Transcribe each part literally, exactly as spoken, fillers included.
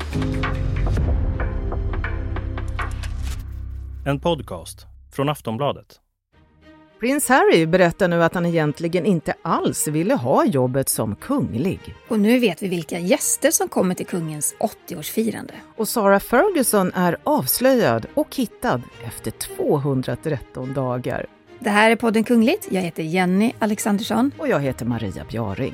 En podcast från Aftonbladet. Prins Harry berättar nu att han egentligen inte alls ville ha jobbet som kunglig. Och nu vet vi vilka gäster som kommer till kungens åttioårsfirande. Och Sarah Ferguson är avslöjad och hittad efter tvåhundratretton dagar. Det här är podden Kungligt. Jag heter Jenny Alexandersson. Och jag heter Maria Bjaring.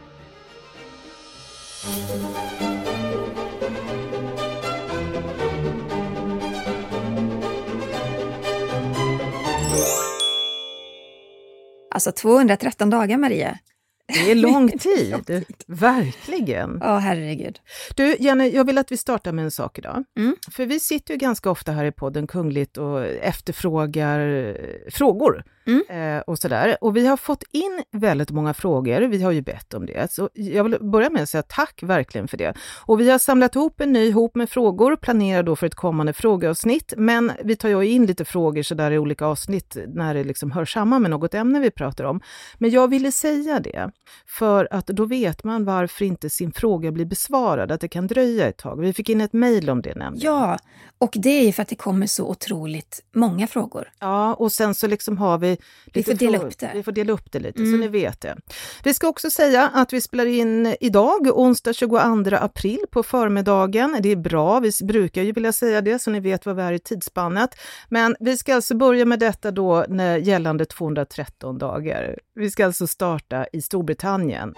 Alltså tvåhundratretton dagar, Maria. Det är lång tid, verkligen. Ja, herregud. Du, Jenny, jag vill att vi startar med en sak idag. Mm. För vi sitter ju ganska ofta här i podden Kungligt och efterfrågar frågor. Mm. Eh, och sådär. Och vi har fått in väldigt många frågor. Vi har ju bett om det. Så jag vill börja med att säga tack verkligen för det. Och vi har samlat ihop en ny hop med frågor. Planerar då för ett kommande frågeavsnitt. Men vi tar ju in lite frågor så där i olika avsnitt när det liksom hör samman med något ämne vi pratar om. Men jag ville säga det. För att då vet man varför inte sin fråga blir besvarad. Att det kan dröja ett tag. Vi fick in ett mejl om det nämligen. Ja, och det är ju för att det kommer så otroligt många frågor. Ja, och sen så liksom har vi... Vi får dela upp det. Vi får dela upp det lite, mm. så ni vet det. Vi ska också säga att vi spelar in idag, onsdag tjugoandra april på förmiddagen. Det är bra, vi brukar ju vilja säga det så ni vet vad vi är i tidsspannet. Men vi ska alltså börja med detta då när gällande tvåhundratretton dagar. Vi ska alltså starta i Storbritannien.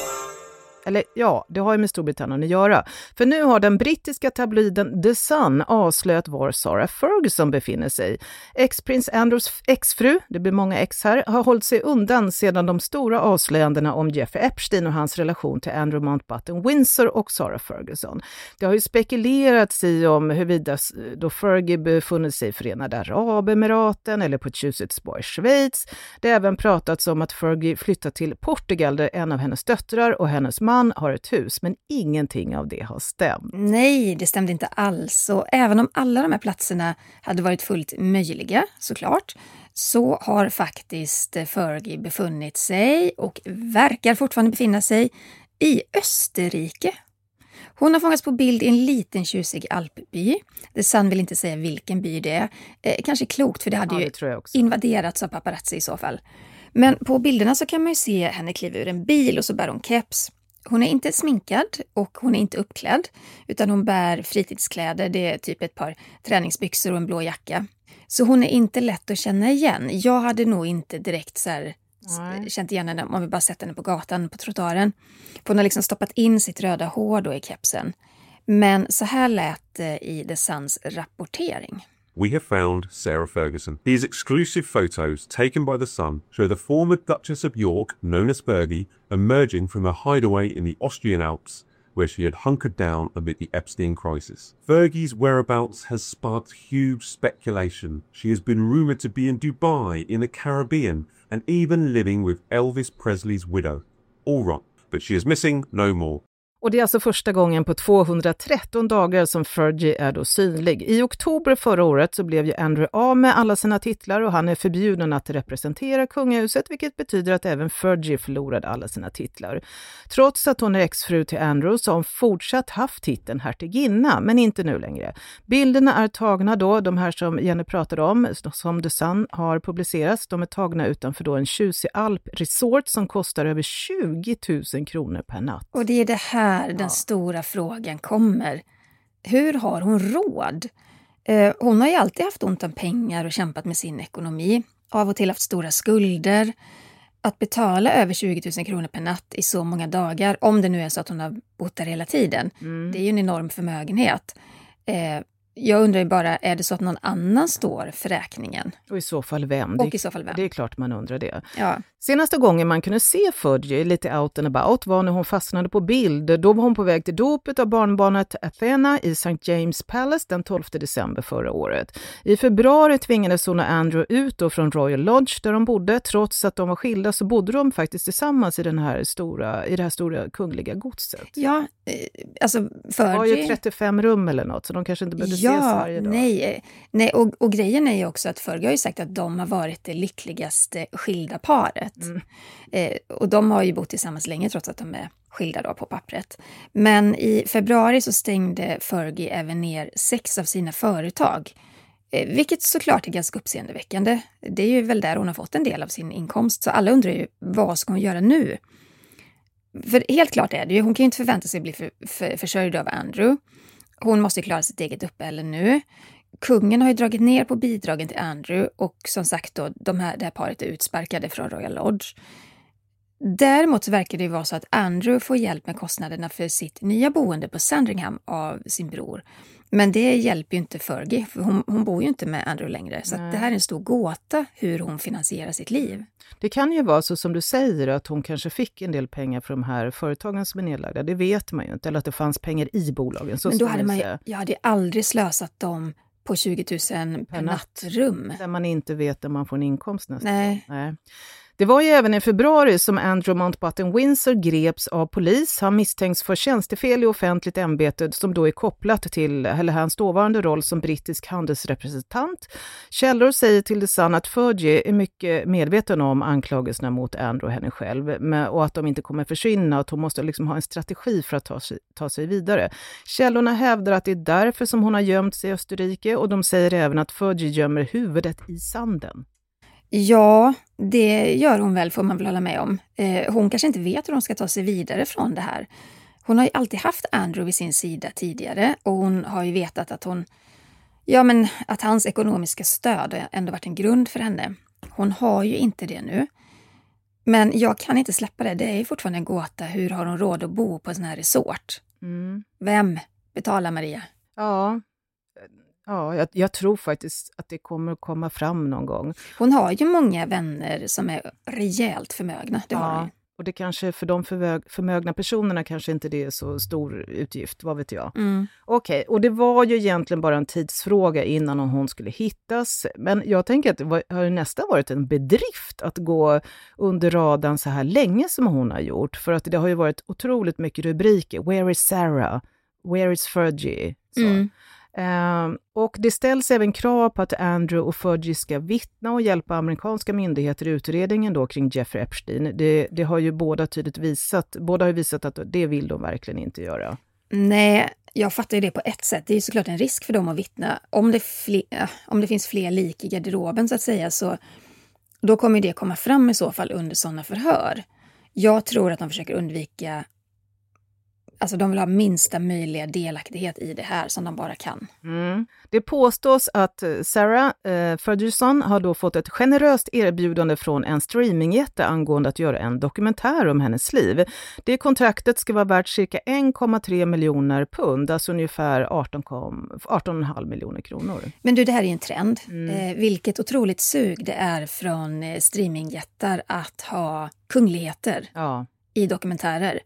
Eller ja, det har ju med Storbritannien att göra. För nu har den brittiska tabloiden The Sun avslöjat var Sarah Ferguson befinner sig. Ex-prins Andrews exfru, det blir många ex här, har hållit sig undan sedan de stora avslöjandena om Jeffrey Epstein och hans relation till Andrew Mountbatten Windsor och Sarah Ferguson. Det har ju spekulerats i om huruvida då Fergie befunnit sig i Förenade Arabemiraten eller på Tjusetsborg, Schweiz. Det har även pratats om att Fergie flyttat till Portugal där en av hennes döttrar och hennes man har ett hus, men ingenting av det har stämt. Nej, det stämde inte alls. Och även om alla de här platserna hade varit fullt möjliga, såklart, så har faktiskt Fergie befunnit sig och verkar fortfarande befinna sig i Österrike. Hon har fångats på bild i en liten tjusig alpby. The Sun vill inte säga vilken by det är. Eh, kanske klokt, för det hade ja, det ju invaderats av paparazzi i så fall. Men på bilderna så kan man ju se henne kliva ur en bil och så bär hon keps. Hon är inte sminkad och hon är inte uppklädd, utan hon bär fritidskläder. Det är typ ett par träningsbyxor och en blå jacka. Så hon är inte lätt att känna igen. Jag hade nog inte direkt så här känt igen henne om vi bara sett henne på gatan, på trottoaren. Hon har liksom stoppat in sitt röda hår då i kepsen. Men så här lät det i The Suns rapportering. We have found Sarah Ferguson. These exclusive photos taken by The Sun show the former Duchess of York, known as Fergie, emerging from her hideaway in the Austrian Alps, where she had hunkered down amid the Epstein crisis. Fergie's whereabouts has sparked huge speculation. She has been rumoured to be in Dubai, in the Caribbean, and even living with Elvis Presley's widow. All right, but she is missing no more. Och det är alltså första gången på tvåhundratretton dagar som Fergie är då synlig. I oktober förra året så blev ju Andrew av med alla sina titlar och han är förbjuden att representera kungahuset, vilket betyder att även Fergie förlorade alla sina titlar. Trots att hon är exfru till Andrew så har hon fortsatt haft titeln hertiginna, men inte nu längre. Bilderna är tagna då, de här som Jenny pratade om, som The Sun har publicerats, de är tagna utanför då en tjusig alp-resort som kostar över tjugo tusen kronor per natt. Och det är det här den ja. stora frågan kommer. Hur har hon råd? Eh, hon har ju alltid haft ont om pengar och kämpat med sin ekonomi. Av och till haft stora skulder. Att betala över tjugo tusen kronor per natt i så många dagar, om det nu är så att hon har bott där hela tiden. Mm. Det är ju en enorm förmögenhet. Eh, Jag undrar ju bara, är det så att någon annan står för räkningen? Och i så fall vem? Och det, i så fall vem? Det är klart man undrar det. Ja. Senaste gången man kunde se Fergie lite out and about var när hon fastnade på bild. Då var hon på väg till dopet av barnbarnet Athena i Saint James Palace den tolfte december förra året. I februari tvingades hon och Andrew ut då från Royal Lodge där de bodde. Trots att de var skilda så bodde de faktiskt tillsammans i, den här stora, i det här stora kungliga godset. Ja, Alltså Fergie... Det var ju trettiofem rum eller något, så de kanske inte behövde ja, ses varje dag. Nej, nej och, och grejen är ju också att Fergie har ju sagt att de har varit det lyckligaste skilda paret. Mm. Eh, och de har ju bott tillsammans länge trots att de är skilda då på pappret. Men i februari så stängde Fergie även ner sex av sina företag. Eh, vilket såklart är ganska uppseendeväckande. Det är ju väl där hon har fått en del av sin inkomst. Så alla undrar ju, vad ska hon göra nu? För helt klart är det ju, hon kan ju inte förvänta sig att bli för, för, försörjd av Andrew. Hon måste ju klara sitt eget uppehälle nu. Kungen har ju dragit ner på bidragen till Andrew och som sagt då, de här, det här paret är utsparkade från Royal Lodge. Däremot verkar det ju vara så att Andrew får hjälp med kostnaderna för sitt nya boende på Sandringham av sin bror. Men det hjälper ju inte Fergie, för hon, hon bor ju inte med Andrew längre. Så att det här är en stor gåta hur hon finansierar sitt liv. Det kan ju vara så som du säger att hon kanske fick en del pengar från de här företagen som är nedlagda. Det vet man ju inte. Eller att det fanns pengar i bolagen. Så men då hade man ju, jag hade aldrig slösat dem på tjugo tusen per nattrum. Där man inte vet när man får en inkomst nästan. Nej. Nej. Det var ju även i februari som Andrew Mountbatten Windsor greps av polis. Han misstänks för tjänstefel i offentligt ämbete som då är kopplat till eller hans dåvarande roll som brittisk handelsrepresentant. Källor säger till The Sun att Fergie är mycket medveten om anklagelserna mot Andrew och henne själv och att de inte kommer försvinna och att hon måste liksom ha en strategi för att ta sig, ta sig vidare. Källorna hävdar att det är därför som hon har gömt sig i Österrike och de säger även att Fergie gömmer huvudet i sanden. Ja, det gör hon väl, får man väl hålla med om. Eh, hon kanske inte vet hur hon ska ta sig vidare från det här. Hon har ju alltid haft Andrew vid sin sida tidigare och hon har ju vetat att hon, ja men att hans ekonomiska stöd ändå varit en grund för henne. Hon har ju inte det nu. Men jag kan inte släppa det, det är ju fortfarande en gåta. Hur har hon råd att bo på en sån här resort? Mm. Vem betalar Maria? Ja, Ja, jag, jag tror faktiskt att det kommer att komma fram någon gång. Hon har ju många vänner som är rejält förmögna. Det har ja, och det kanske för de förmög, förmögna personerna kanske inte det är så stor utgift, vad vet jag. Mm. Okej, okay, och det var ju egentligen bara en tidsfråga innan hon skulle hittas. Men jag tänker att det var, har ju nästan varit en bedrift att gå under radarn så här länge som hon har gjort. För att det har ju varit otroligt mycket rubriker. Where is Sarah? Where is Fergie? Så. Mm. Um, och det ställs även krav på att Andrew och Fergie ska vittna och hjälpa amerikanska myndigheter i utredningen då kring Jeffrey Epstein. Det, det har ju båda tydligt visat, båda har ju visat att det vill de verkligen inte göra. Nej, jag fattar ju det på ett sätt. Det är ju såklart en risk för dem att vittna. Om det, fler, om det finns fler lik i garderoben så att säga, så då kommer det komma fram i så fall under sådana förhör. Jag tror att de försöker undvika, alltså de vill ha minsta möjliga delaktighet i det här som de bara kan. Mm. Det påstås att Sarah eh, Ferguson har då fått ett generöst erbjudande från en streamingjätte angående att göra en dokumentär om hennes liv. Det kontraktet ska vara värt cirka en komma tre miljoner pund, alltså ungefär arton komma fem miljoner kronor. Men du, det här är en trend. Mm. Eh, vilket otroligt sug det är från eh, streamingjättar att ha kungligheter ja. i dokumentärer.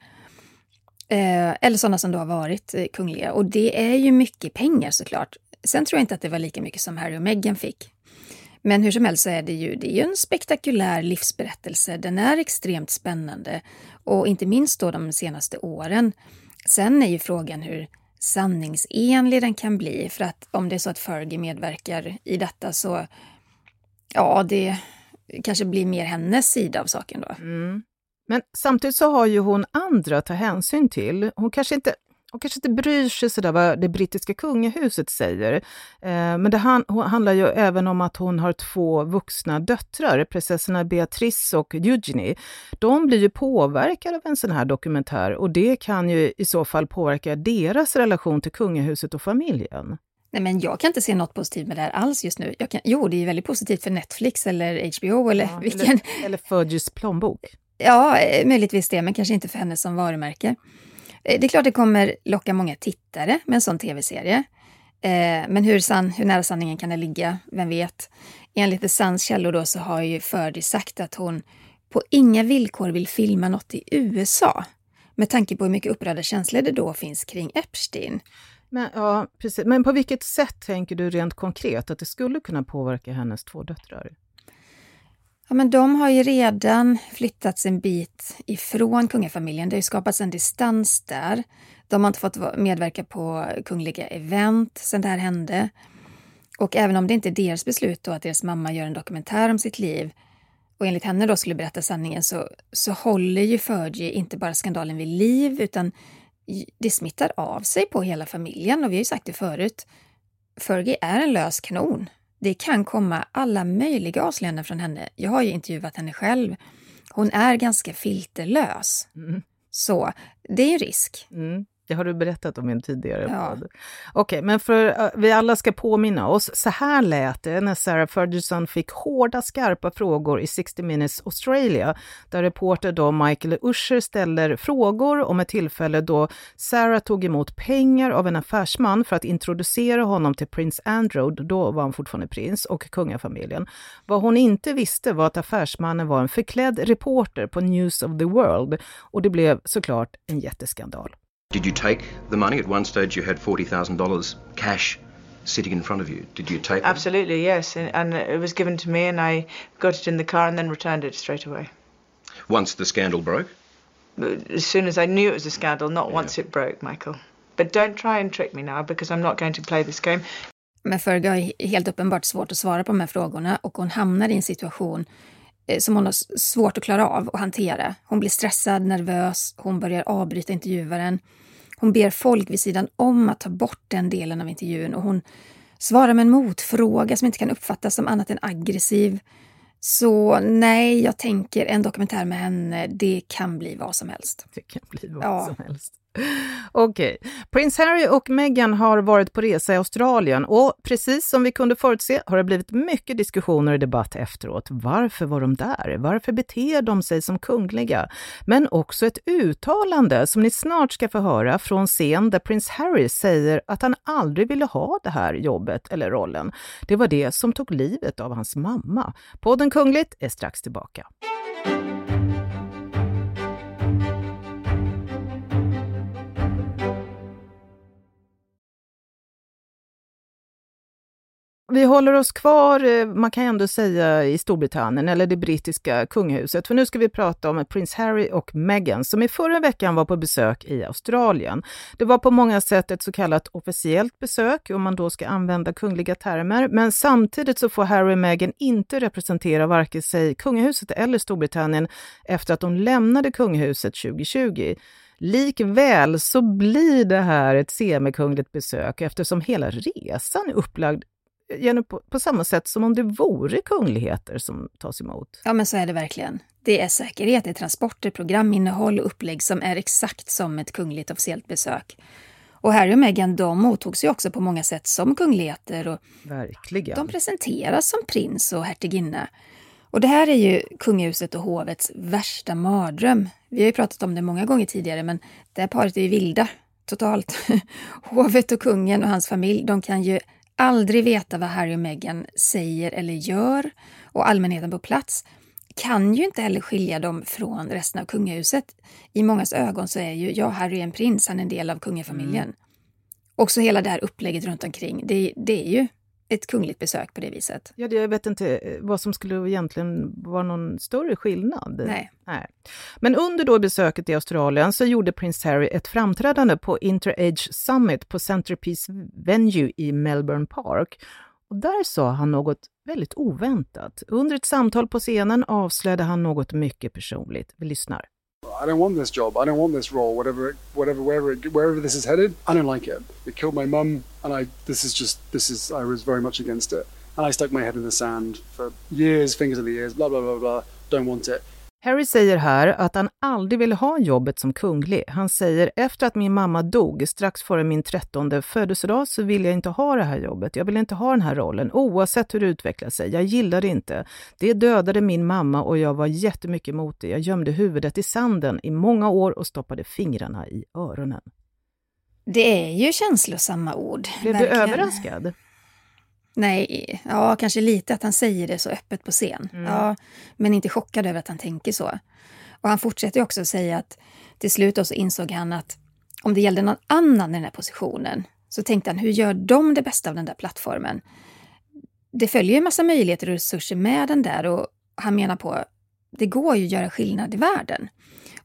Eh, eller sådana som då har varit eh, kungliga. Och det är ju mycket pengar såklart. Sen tror jag inte att det var lika mycket som Harry och Meghan fick. Men hur som helst så är det ju, det är ju en spektakulär livsberättelse. Den är extremt spännande. Och inte minst då de senaste åren. Sen är ju frågan hur sanningsenlig den kan bli. För att om det är så att Fergie medverkar i detta så ja, det kanske blir mer hennes sida av saken då. Mm. Men samtidigt så har ju hon andra att ta hänsyn till. Hon kanske inte, hon kanske inte bryr sig sådär vad det brittiska kungahuset säger. Eh, men det han, handlar ju även om att hon har två vuxna döttrar, prinsessorna Beatrice och Eugenie. De blir ju påverkade av en sån här dokumentär och det kan ju i så fall påverka deras relation till kungahuset och familjen. Nej, men jag kan inte se något positivt med det här alls just nu. Jag kan, jo, det är väldigt positivt för Netflix eller H B O eller ja, vilken... Eller, eller Fergies plånbok. Ja, möjligtvis det, men kanske inte för henne som varumärke. Det är klart det kommer locka många tittare med en sån tv-serie. Men hur, sann, hur nära sanningen kan det ligga, vem vet? Enligt The Suns källor då så har ju Fergie sagt att hon på inga villkor vill filma något i U S A. Med tanke på hur mycket upprörda känslor det då finns kring Epstein. Men, ja, precis. Men på vilket sätt tänker du rent konkret att det skulle kunna påverka hennes två döttrar? Ja, men de har ju redan flyttats en bit ifrån kungafamiljen. Det har ju skapats en distans där. De har inte fått medverka på kungliga event sedan det här hände. Och även om det inte är deras beslut då att deras mamma gör en dokumentär om sitt liv och enligt henne då skulle berätta sanningen så, så håller ju Fergie inte bara skandalen vid liv utan det smittar av sig på hela familjen. Och vi har ju sagt det förut, Fergie är en lös kanon. Det kan komma alla möjliga avslöjanden från henne. Jag har ju intervjuat henne själv. Hon är ganska filterlös. Mm. Så det är en risk. Mm. Det har du berättat om i en tidigare ja. podd. Okej, men för uh, vi alla ska påminna oss. Så här lät det när Sarah Ferguson fick hårda, skarpa frågor i sextio minutes Australia. Där reporter då Michael Usher ställer frågor om ett tillfälle då Sarah tog emot pengar av en affärsman för att introducera honom till prins Andrew. Då var han fortfarande prins och kungafamiljen. Vad hon inte visste var att affärsmannen var en förklädd reporter på News of the World. Och det blev såklart en jätteskandal. Did you take the money? At one stage you had forty thousand dollars cash sitting in front of you. Did you take it? Absolutely, yes. And, and it was given to me and I got it in the car and then returned it straight away. Once the scandal broke? As soon as I knew it was a scandal, not yeah. once it broke, Michael. But don't try and trick me now because I'm not going to play this game. Men Fergie har helt uppenbart svårt att svara på de här frågorna och hon hamnar i en situation som hon har svårt att klara av och hantera. Hon blir stressad, nervös, hon börjar avbryta intervjuaren. Hon ber folk vid sidan om att ta bort den delen av intervjun och hon svarar med en motfråga som inte kan uppfattas som annat än aggressiv. Så nej, jag tänker en dokumentär med henne, det kan bli vad som helst. Det kan bli vad ja. som helst. Okej, okay. Prins Harry och Meghan har varit på resa i Australien och precis som vi kunde förutse har det blivit mycket diskussioner och debatt efteråt. Varför var de där? Varför beter de sig som kungliga? Men också ett uttalande som ni snart ska få höra från scen där prins Harry säger att han aldrig ville ha det här jobbet eller rollen. Det var det som tog livet av hans mamma. Podden Kungligt är strax tillbaka. Vi håller oss kvar, man kan ändå säga, i Storbritannien eller det brittiska kungahuset. För nu ska vi prata om prins Harry och Meghan som i förra veckan var på besök i Australien. Det var på många sätt ett så kallat officiellt besök om man då ska använda kungliga termer. Men samtidigt så får Harry och Meghan inte representera varken sig kungahuset eller Storbritannien efter att de lämnade kungahuset tjugo tjugo. Likväl så blir det här ett semikungligt besök eftersom hela resan är upplagd På, på samma sätt som om det vore kungligheter som tas emot. Ja, men så är det verkligen. Det är säkerhet, det är transporter, programinnehåll och upplägg som är exakt som ett kungligt officiellt besök. Och Harry och Meghan, de mottogs ju också på många sätt som kungligheter. Och verkligen. De presenteras som prins och hertiginna. Och det här är ju kungahuset och hovets värsta mardröm. Vi har ju pratat om det många gånger tidigare, men det här paret är ju vilda, totalt. Hovet och kungen och hans familj, de kan ju aldrig veta vad Harry och Meghan säger eller gör, och allmänheten på plats kan ju inte heller skilja dem från resten av kungahuset. I mångas ögon så är ju, ja, Harry är en prins, han är en del av kungafamiljen. Mm. Också hela det här upplägget runt omkring, det, det är ju ett kungligt besök på det viset. Ja, jag vet inte vad som skulle egentligen vara någon större skillnad. Nej. Nej. Men under då besöket i Australien så gjorde prins Harry ett framträdande på Interage Summit på Centerpiece Venue i Melbourne Park. Och där sa han något väldigt oväntat. Under ett samtal på scenen avslöjade han något mycket personligt. Vi lyssnar. I don't want this job. I don't want this role. Whatever, whatever, wherever, it, wherever this is headed, I don't like it. It killed my mum, and I. This is just. This is. I was very much against it, and I stuck my head in the sand for years, fingers of the ears, blah blah blah blah. Don't want it. Harry säger här att han aldrig ville ha jobbet som kunglig. Han säger, efter att min mamma dog strax före min trettonde födelsedag så vill jag inte ha det här jobbet. Jag vill inte ha den här rollen, oavsett hur det utvecklar sig. Jag gillar det inte. Det dödade min mamma och jag var jättemycket emot det. Jag gömde huvudet i sanden i många år och stoppade fingrarna i öronen. Det är ju känslosamma ord. Blev du överraskad? Nej, ja, kanske lite att han säger det så öppet på scen. Mm. Ja, men inte chockad över att han tänker så. Och han fortsätter också att säga att till slut så insåg han att om det gällde någon annan i den här positionen så tänkte han, hur gör de det bästa av den där plattformen? Det följer en massa möjligheter och resurser med den där, och han menar på det går ju att göra skillnad i världen.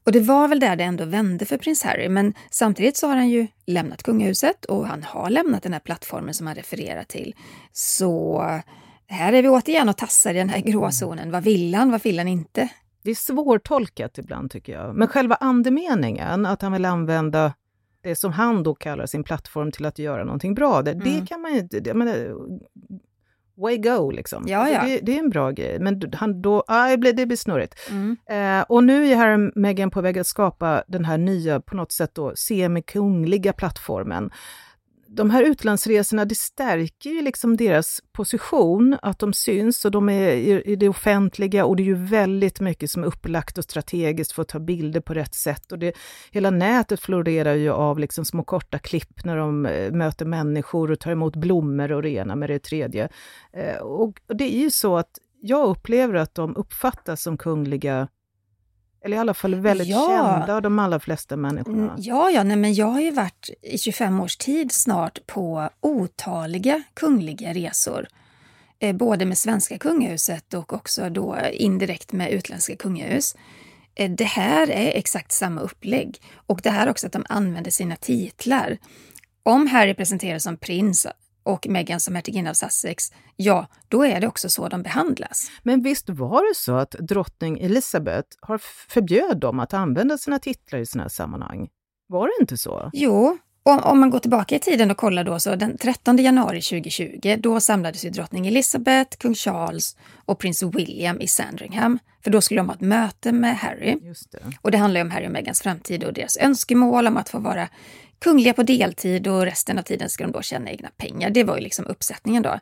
Och det var väl där det ändå vände för prins Harry, men samtidigt så har han ju lämnat kungahuset och han har lämnat den här plattformen som han refererar till. Så här är vi återigen och tassar i den här gråzonen. Vad vill han, vad vill han inte? Det är svårtolkat ibland tycker jag. Men själva andemeningen, att han vill använda det som han då kallar sin plattform till att göra någonting bra, det, mm. det kan man ju inte... Jag menar, way go liksom. Ja, ja. Det, det är en bra grej. Men han då, aj, det blir snurrigt. Mm. Eh, och nu är Harry och Meghan på väg att skapa den här nya, på något sätt då, semikungliga plattformen. De här utlandsresorna, det stärker ju liksom deras position, att de syns och de är i det offentliga, och det är ju väldigt mycket som är upplagt och strategiskt för att ta bilder på rätt sätt, och det, hela nätet florerar ju av liksom små korta klipp när de möter människor och tar emot blommor och det ena med det tredje. Och det är ju så att jag upplever att de uppfattas som kungliga, eller i alla fall väldigt ja. kända av de allra flesta människorna. Ja, ja nej, men jag har ju varit i tjugofem års tid snart på otaliga kungliga resor. Eh, både med svenska kungahuset och också då indirekt med utländska kungahus. Eh, det här är exakt samma upplägg. Och det här också att de använder sina titlar. Om Harry presenteras som prins och Meghan som hertiginna av Sussex, ja, då är det också så de behandlas. Men visst var det så att drottning Elizabeth har förbjöd dem att använda sina titlar i såna här sammanhang? Var det inte så? Jo, och om man går tillbaka i tiden och kollar då, så den trettonde januari tjugohundratjugo, då samlades ju drottning Elizabeth, kung Charles och prins William i Sandringham. För då skulle de ha ett möte med Harry. Just det. Och det handlar ju om Harry och Meghans framtid och deras önskemål om att få vara kungliga på deltid, och resten av tiden ska de då tjäna egna pengar. Det var ju liksom uppsättningen då.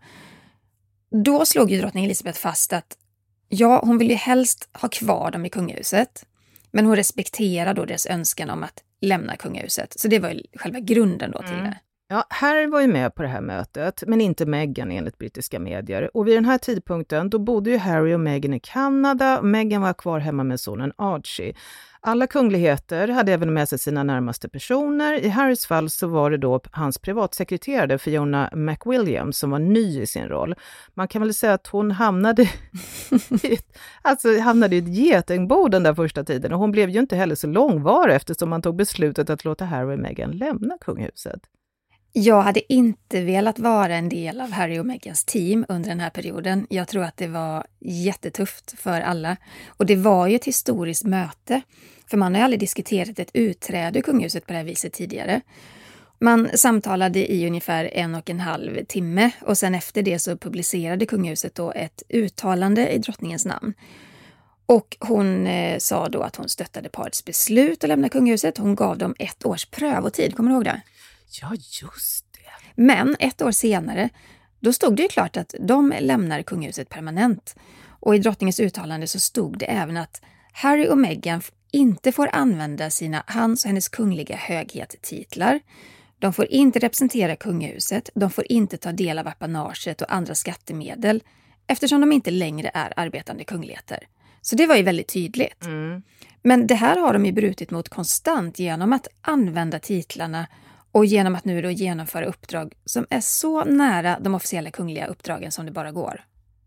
Då slog ju drottning Elizabeth fast att ja, hon vill ju helst ha kvar dem i kungahuset, men hon respekterar då deras önskan om att lämna kungahuset. Så det var ju själva grunden då till mm. det. Ja, Harry var ju med på det här mötet, men inte Meghan enligt brittiska medier. Och vid den här tidpunkten, då bodde ju Harry och Meghan i Kanada. Meghan var kvar hemma med sonen Archie. Alla kungligheter hade även med sig sina närmaste personer. I Harrys fall så var det då hans privatsekreterare Fiona McWilliams som var ny i sin roll. Man kan väl säga att hon hamnade i ett, alltså hamnade i ett getingbo den där första tiden. Och hon blev ju inte heller så långvarig eftersom man tog beslutet att låta Harry och Meghan lämna kungahuset. Jag hade inte velat vara en del av Harry och Meghans team under den här perioden. Jag tror att det var jättetufft för alla. Och det var ju ett historiskt möte. För man har ju aldrig diskuterat ett utträde ur kungahuset på det här viset tidigare. Man samtalade i ungefär en och en halv timme. Och sen efter det så publicerade kungahuset då ett uttalande i drottningens namn. Och hon eh, sa då att hon stöttade parets beslut att lämna kungahuset. Hon gav dem ett års prövotid, kommer du ihåg det? Ja, just det. Men ett år senare, då stod det ju klart att de lämnar kungahuset permanent. Och i drottningens uttalande så stod det även att Harry och Meghan inte får använda sina hans och hennes kungliga höghet-titlar. De får inte representera kungahuset, de får inte ta del av apanaget och andra skattemedel eftersom de inte längre är arbetande kungligheter. Så det var ju väldigt tydligt. Mm. Men det här har de ju brutit mot konstant genom att använda titlarna och genom att nu då genomföra uppdrag som är så nära de officiella kungliga uppdragen som det bara går.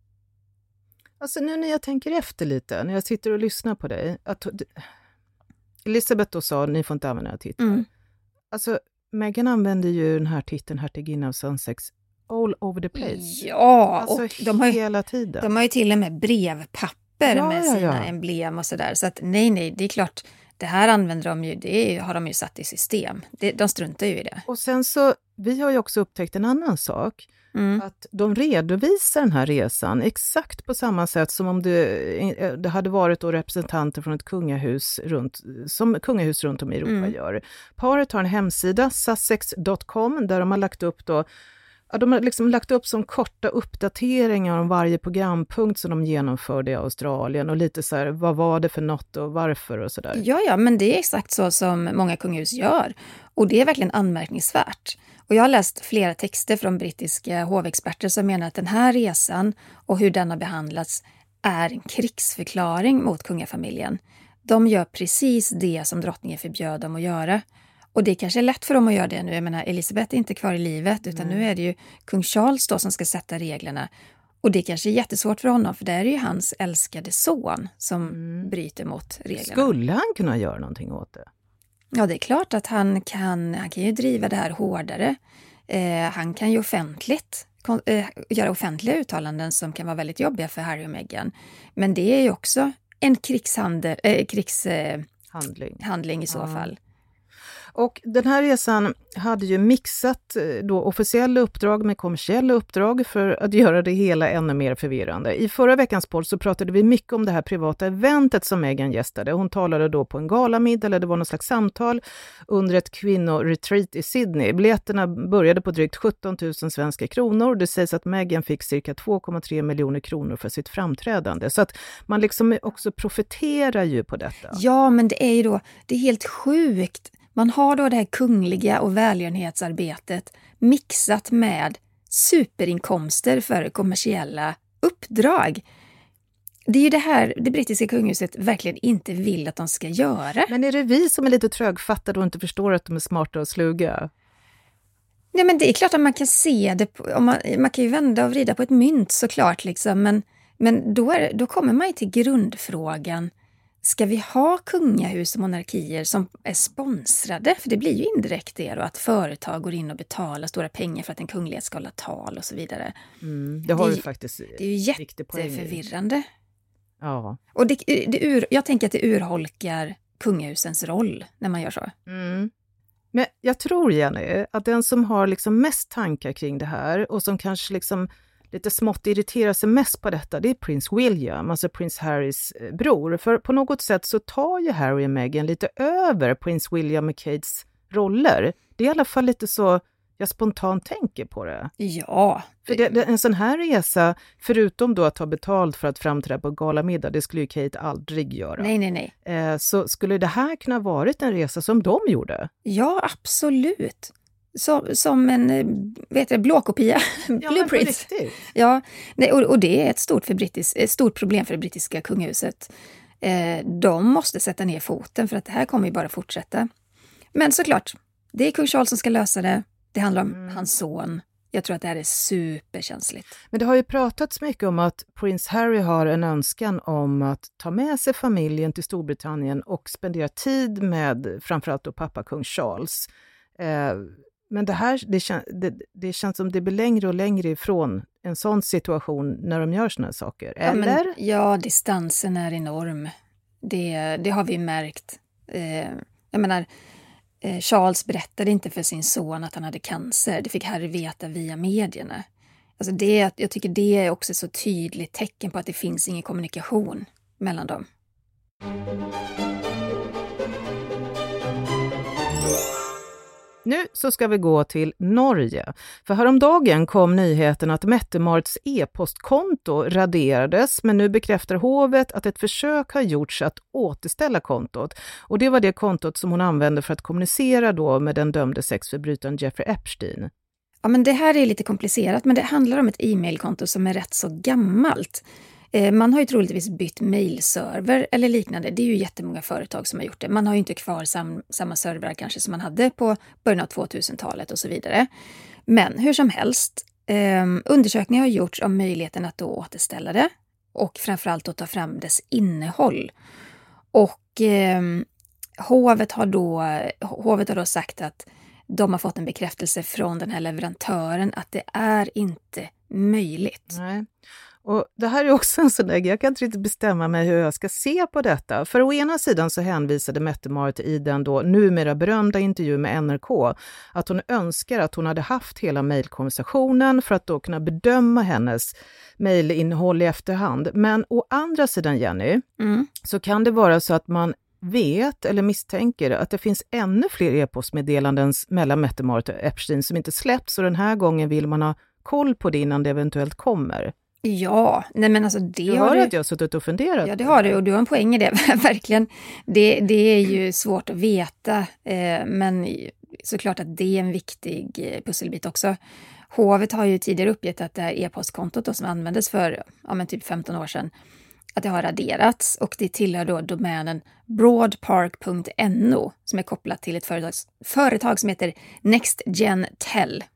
Alltså nu när jag tänker efter lite, när jag sitter och lyssnar på dig, att Elizabeth då sa, ni får inte använda den här titeln. Mm. Alltså Meghan använder ju den här titeln, hertiginna av Sussex, all over the place. Ja, alltså, och de har, hela tiden. De har ju till och med brevpapper ja, med ja, sina ja. emblem och sådär. Så att nej, nej, det är klart, det här använder de ju, det har de ju satt i system. Det, de struntar ju i det. Och sen så, vi har ju också upptäckt en annan sak. Mm. Att de redovisar den här resan exakt på samma sätt som om det, det hade varit då representanter från ett kungahus runt, som kungahus runt om i Europa mm. gör. Paret har en hemsida, sussex dot com, där de har lagt upp då, ja, de har liksom lagt upp som korta uppdateringar om varje programpunkt som de genomförde i Australien och lite så här, vad var det för något och varför och sådär. Ja, ja, men det är exakt så som många kungahus gör och det är verkligen anmärkningsvärt. Och jag har läst flera texter från brittiska hovexperter som menar att den här resan och hur den har behandlats är en krigsförklaring mot kungafamiljen. De gör precis det som drottningen förbjöd dem att göra. Och det kanske är lätt för dem att göra det nu. Jag menar, Elizabeth är inte kvar i livet utan mm. nu är det ju kung Charles då som ska sätta reglerna. Och det kanske är jättesvårt för honom, för det är ju hans älskade son som Mm. bryter mot reglerna. Skulle han kunna göra någonting åt det? Ja, det är klart att han kan, han kan ju driva det här hårdare. Eh, han kan ju offentligt kon, eh, göra offentliga uttalanden som kan vara väldigt jobbiga för Harry och Meghan. Men det är ju också en krigshandel, eh, krigshandling eh, Handling. i så Ja. fall. Och den här resan hade ju mixat eh, då officiella uppdrag med kommersiella uppdrag för att göra det hela ännu mer förvirrande. I förra veckans podd så pratade vi mycket om det här privata eventet som Meghan gästade. Hon talade då på en galamiddag, eller det var någon slags samtal under ett kvinnoretreat i Sydney. Biljetterna började på drygt sjutton tusen svenska kronor. Det sägs att Meghan fick cirka två komma tre miljoner kronor för sitt framträdande. Så att man liksom också profiterar ju på detta. Ja, men det är ju då, det är helt sjukt. Man har då det här kungliga och välgörenhetsarbetet mixat med superinkomster för kommersiella uppdrag. Det är ju det här det brittiska kungahuset verkligen inte vill att de ska göra. Men är det vi som är lite trögfattade och inte förstår att de är smarta och sluga? Nej, men det är klart att man kan se det, på, om man, man kan ju vända och vrida på ett mynt såklart liksom, men, men då, är, då kommer man ju till grundfrågan. Ska vi ha kungahus och monarkier som är sponsrade? För det blir ju indirekt det då, att företag går in och betalar stora pengar för att en kunglighet ska hålla tal och så vidare. Mm, det har det, ju faktiskt det är ju jätteförvirrande. Ja. Och det, det ur, jag tänker att det urholkar kungahusens roll när man gör så. Mm. Men jag tror, Jenny, att den som har liksom mest tankar kring det här och som kanske liksom lite smått irriterar sig mest på detta, det är prins William, alltså prins Harrys bror. För på något sätt så tar ju Harry och Meghan lite över prins William och Kates roller. Det är i alla fall lite så jag spontant tänker på det. Ja. För det, det, en sån här resa, förutom då att ta betalt för att framträda på galamiddag, det skulle ju Kate aldrig göra. Nej, nej, nej. Eh, så skulle det här kunna varit en resa som de gjorde? Ja, absolut. Så, som en vet du, blåkopia. Ja, Blueprint. Ja, nej, och, och det är ett stort, för brittis, ett stort problem för det brittiska kungahuset. Eh, de måste sätta ner foten för att det här kommer ju bara fortsätta. Men såklart, det är kung Charles som ska lösa det. Det handlar om mm. hans son. Jag tror att det här är superkänsligt. Men det har ju pratats mycket om att prins Harry har en önskan om att ta med sig familjen till Storbritannien och spendera tid med framförallt då pappa kung Charles. Eh, men det här det, kän, det, det känns som det blir längre och längre ifrån en sån situation när de gör såna saker. Eller? Ja, men, ja, distansen är enorm. Det, det har vi märkt. Eh, jag menar, eh, Charles berättade inte för sin son att han hade cancer. Det fick Harry veta via medierna. Alltså det, jag tycker det är också så tydligt tecken på att det finns ingen kommunikation mellan dem. Nu så ska vi gå till Norge. För häromdagen kom nyheten att Mette-Marits e-postkonto raderades, men nu bekräftar hovet att ett försök har gjorts att återställa kontot. Och det var det kontot som hon använde för att kommunicera då med den dömde sexförbrytaren Jeffrey Epstein. Ja, men det här är lite komplicerat, men det handlar om ett e-mailkonto som är rätt så gammalt. Man har ju troligtvis bytt mailserver eller liknande. Det är ju jättemånga företag som har gjort det. Man har ju inte kvar sam, samma servrar kanske som man hade på början av tvåtusentalet och så vidare. Men hur som helst, eh, undersökningar har gjorts om möjligheten att då återställa det och framförallt att ta fram dess innehåll. Och eh, hovet, har då, hovet har då sagt att de har fått en bekräftelse från den här leverantören att det är inte möjligt. Nej. Och det här är också en sån där, jag kan inte riktigt bestämma mig hur jag ska se på detta. För å ena sidan så hänvisade Mette-Marit i den då numera berömda intervju med N R K att hon önskar att hon hade haft hela mejlkonversationen för att då kunna bedöma hennes mejlinnehåll i efterhand. Men å andra sidan, Jenny, mm. så kan det vara så att man vet eller misstänker att det finns ännu fler e-postmeddelanden mellan Mette-Marit och Epstein som inte släppts, och den här gången vill man ha koll på det innan det eventuellt kommer. Ja, nej men alltså det du har har du... att jag har suttit och funderat. Ja, det har du, och du har en poäng i det, verkligen. Det, det är ju svårt att veta, eh, men såklart att det är en viktig eh, pusselbit också. Hovet har ju tidigare uppgett att det här e-postkontot då, som användes för ja, men typ femton år sedan, att det har raderats, och det tillhör då domänen broadpark punkt no som är kopplat till ett företags, företag som heter NextGenTel.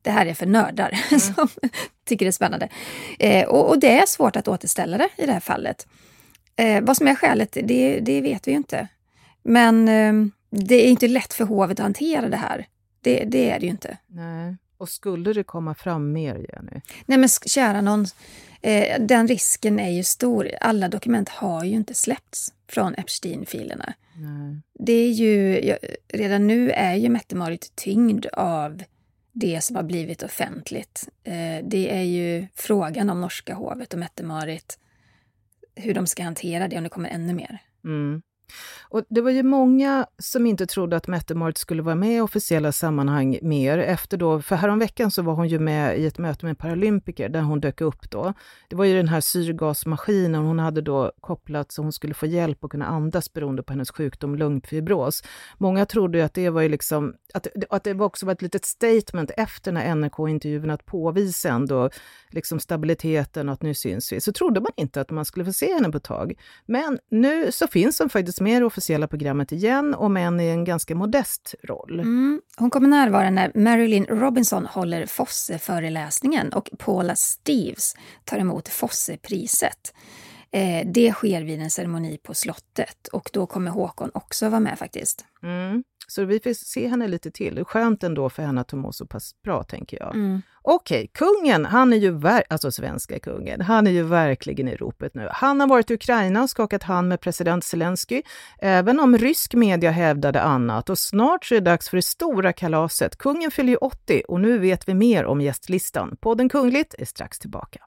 Det här är för nördar mm. som tycker det är spännande. Eh, och, och det är svårt att återställa det i det här fallet. Eh, vad som är skälet, det, det vet vi ju inte. Men eh, det är inte lätt för hovet att hantera det här. Det, det är det ju inte. Nej. Och skulle det komma fram mer, Jenny? Nej men kära någon, eh, den risken är ju stor. Alla dokument har ju inte släppts från Epstein-filerna. Nej. Det är ju, ja, redan nu är ju Mette-Marit tyngd av det som har blivit offentligt. Eh, det är ju frågan om norska hovet och Mette-Marit, hur de ska hantera det om det kommer ännu mer. Mm. Och det var ju många som inte trodde att Mette-Marit skulle vara med i officiella sammanhang mer efter då, för häromveckan så var hon ju med i ett möte med paralympiker där hon dök upp då. Det var ju den här syrgasmaskinen hon hade då kopplat så hon skulle få hjälp att kunna andas beroende på hennes sjukdom lungfibros. Många trodde ju att det var ju liksom, att, att det var också var ett litet statement efter när N R K-intervjun att påvisa ändå liksom stabiliteten och att nu syns vi. Så trodde man inte att man skulle få se henne på tag. Men nu så finns hon faktiskt med i det officiella programmet igen, om än i en ganska modest roll. Mm. Hon kommer närvara när Marilyn Robinson håller Fosse-föreläsningen och Paula Steves tar emot Fosse-priset. Eh, det sker vid en ceremoni på slottet och då kommer Håkon också vara med faktiskt. Mm. Så vi får se henne lite till. Det är skönt ändå för henne att hon mår så pass bra, tänker jag. Mm. Okej, kungen, han är ju ver- alltså svenska kungen, han är ju verkligen i ropet nu. Han har varit i Ukraina och skakat hand med president Zelensky, även om rysk media hävdade annat. Och snart så är det dags för det stora kalaset. Kungen fyller ju åttio och nu vet vi mer om gästlistan. Podden Kungligt är strax tillbaka.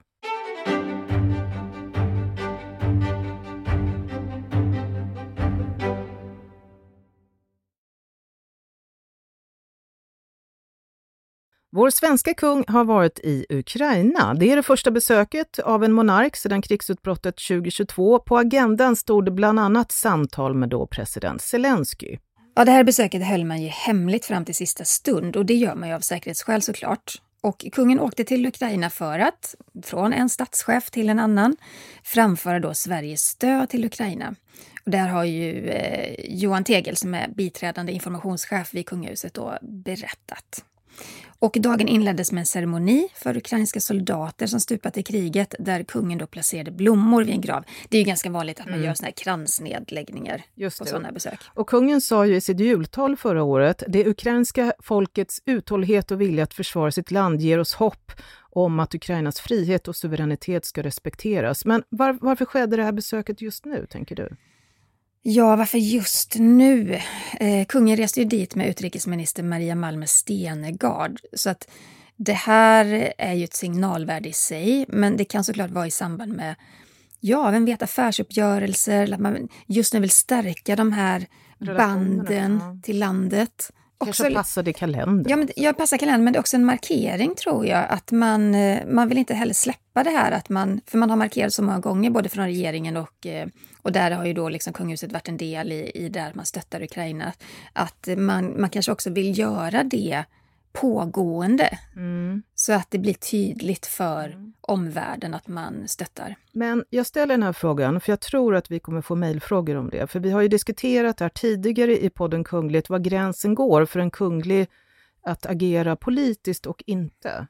Vår svenska kung har varit i Ukraina. Det är det första besöket av en monark sedan krigsutbrottet tjugohundratjugotvå. På agendan stod det bland annat samtal med då president Zelensky. Ja, det här besöket höll man ju hemligt fram till sista stund och det gör man ju av säkerhetsskäl såklart. Och kungen åkte till Ukraina för att, från en statschef till en annan, framföra då Sveriges stöd till Ukraina. Och där har ju eh, Johan Tegel som är biträdande informationschef vid kungahuset då berättat. Och dagen inleddes med en ceremoni för ukrainska soldater som stupat i kriget där kungen då placerade blommor vid en grav. Det är ju ganska vanligt att man mm. gör såna här kransnedläggningar Just på det. sådana besök. Och kungen sa ju i sitt jultal förra året, det ukrainska folkets uthållighet och vilja att försvara sitt land ger oss hopp om att Ukrainas frihet och suveränitet ska respekteras. Men var, varför skedde det här besöket just nu, tänker du? Ja, varför just nu? Eh, kungen reste ju dit med utrikesminister Maria Malmer Stenergard. Så att det här är ju ett signalvärde i sig. Men det kan såklart vara i samband med, ja, vem vet, affärsuppgörelser. Eller att man just nu vill stärka de här banden ja. till landet. Kanske också, passar det kalendern. Ja, men jag passar kalendern, men det är också en markering tror jag. Att man, man vill inte heller släppa det här. Att man, för man har markerat så många gånger både från regeringen och, och där har ju då liksom kungahuset varit en del i, i där man stöttar Ukraina. Att man, man kanske också vill göra det pågående. Mm. Så att det blir tydligt för mm. omvärlden att man stöttar. Men jag ställer den här frågan för jag tror att vi kommer få mejlfrågor om det. För vi har ju diskuterat här tidigare i podden Kungligt var gränsen går för en kunglig att agera politiskt och inte.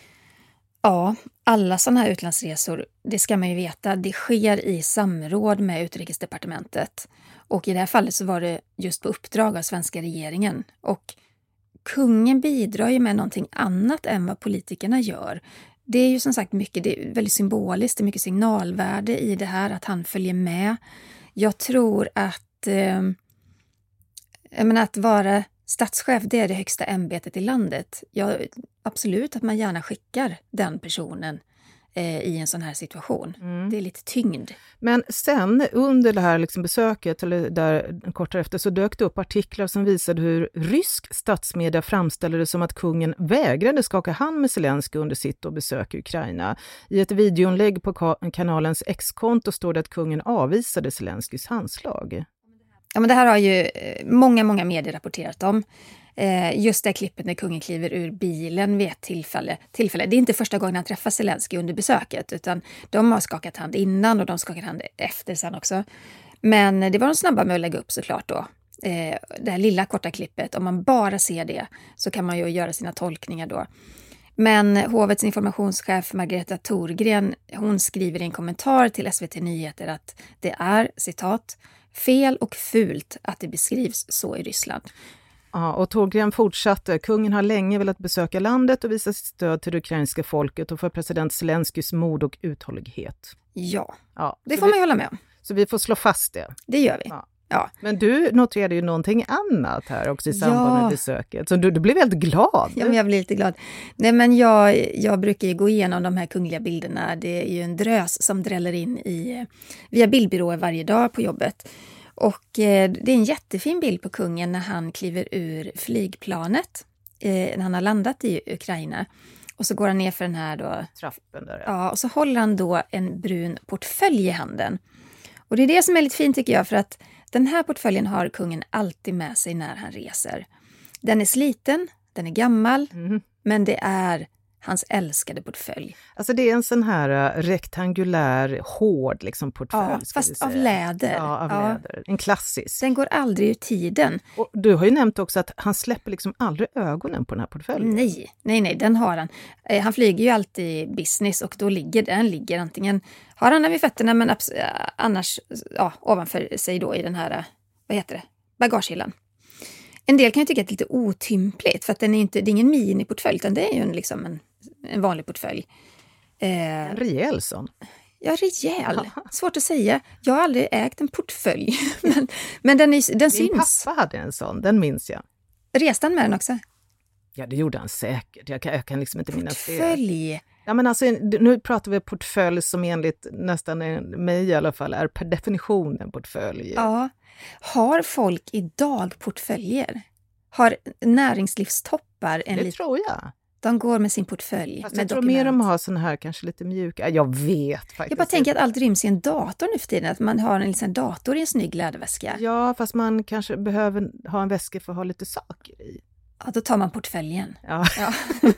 Ja, alla sådana här utlandsresor, det ska man ju veta, det sker i samråd med utrikesdepartementet. Och i det här fallet så var det just på uppdrag av svenska regeringen. Och kungen bidrar ju med någonting annat än vad politikerna gör. Det är ju som sagt mycket, det är väldigt symboliskt, det är mycket signalvärde i det här att han följer med. Jag tror att, eh, jag menar att vara statschef, det är det högsta ämbetet i landet. Ja, absolut att man gärna skickar den personen eh, i en sån här situation. Mm. Det är lite tyngd. Men sen under det här liksom besöket, eller där kort efter, så dök det upp artiklar som visade hur rysk statsmedia framställde det som att kungen vägrade skaka hand med Zelensky under sitt och besök i Ukraina. I ett videoinlägg på ka- kanalens X-konto står det att kungen avvisade Zelenskys handslag. Ja, men det här har ju många, många medier rapporterat om. Eh, just det klippet när kungen kliver ur bilen vid ett tillfälle, tillfälle. Det är inte första gången han träffar Zelensky under besöket, utan de har skakat hand innan och de skakat hand efter sen också. Men det var de snabba med att lägga upp såklart då. Eh, det här lilla korta klippet, om man bara ser det så kan man ju göra sina tolkningar då. Men hovets informationschef Margareta Thorgren, hon skriver i en kommentar till S V T Nyheter att det är, citat, fel och fult att det beskrivs så i Ryssland. Ja, och Thorgren fortsatte. Kungen har länge velat besöka landet och visa sitt stöd till det ukrainska folket och för president Zelenskyjs mod och uthållighet. Ja, ja det får vi, man ju hålla med om. Så vi får slå fast det. Det gör vi. Ja. Ja. Men du noterade ju någonting annat här också i samband ja. med besöket. Så du, du blev väldigt glad. Ja, men jag blir lite glad. Nej, men jag, jag brukar ju gå igenom de här kungliga bilderna. Det är ju en drös som dräller in i, via bildbyråer varje dag på jobbet. Och eh, det är en jättefin bild på kungen när han kliver ur flygplanet. Eh, när han har landat i Ukraina. Och så går han ner för den här då... trappen där. Ja, och så håller han då en brun portfölj i handen. Och det är det som är lite fint tycker jag, för att den här portföljen har kungen alltid med sig när han reser. Den är sliten, den är gammal, mm. men det är hans älskade portfölj. Alltså det är en sån här uh, rektangulär, hård liksom portfölj. Ja, fast av läder. Ja, av ja. läder. En klassisk. Den går aldrig ur tiden. Och du har ju nämnt också att han släpper liksom aldrig ögonen på den här portföljen. Nej, nej, nej, den har han. Eh, han flyger ju alltid business och då ligger den ligger antingen, har han den vid fötterna men abs- annars ja, ovanför sig då i den här, vad heter det, bagagehyllan. En del kan ju tycka att det är lite otympligt för att den är inte, det är ingen miniportfölj utan det är ju en, liksom en, en vanlig portfölj. Eh, en rejäl sån. Ja, rejäl. Svårt att säga. Jag har aldrig ägt en portfölj. men, men den, är, den Min syns. Min pappa hade en sån, den minns jag. Reste han med den också? Ja, det gjorde han säkert. Jag kan, jag kan liksom inte minnas det. Portfölj? Ja, men alltså, nu pratar vi portfölj som enligt nästan mig i alla fall är per definition en portfölj. Ja. Har folk idag portföljer? Har näringslivstoppar en Det lit- tror jag. De går med sin portfölj. Fast med jag tror dokument. mer de har sån här kanske lite mjuka. Jag vet faktiskt. Jag bara tänker att allt ryms i en dator nu för tiden. Att man har en liksom dator i en snygg läderväska. Ja, fast man kanske behöver ha en väska för att ha lite saker i. Ja, då tar man portföljen. Ja. Ja.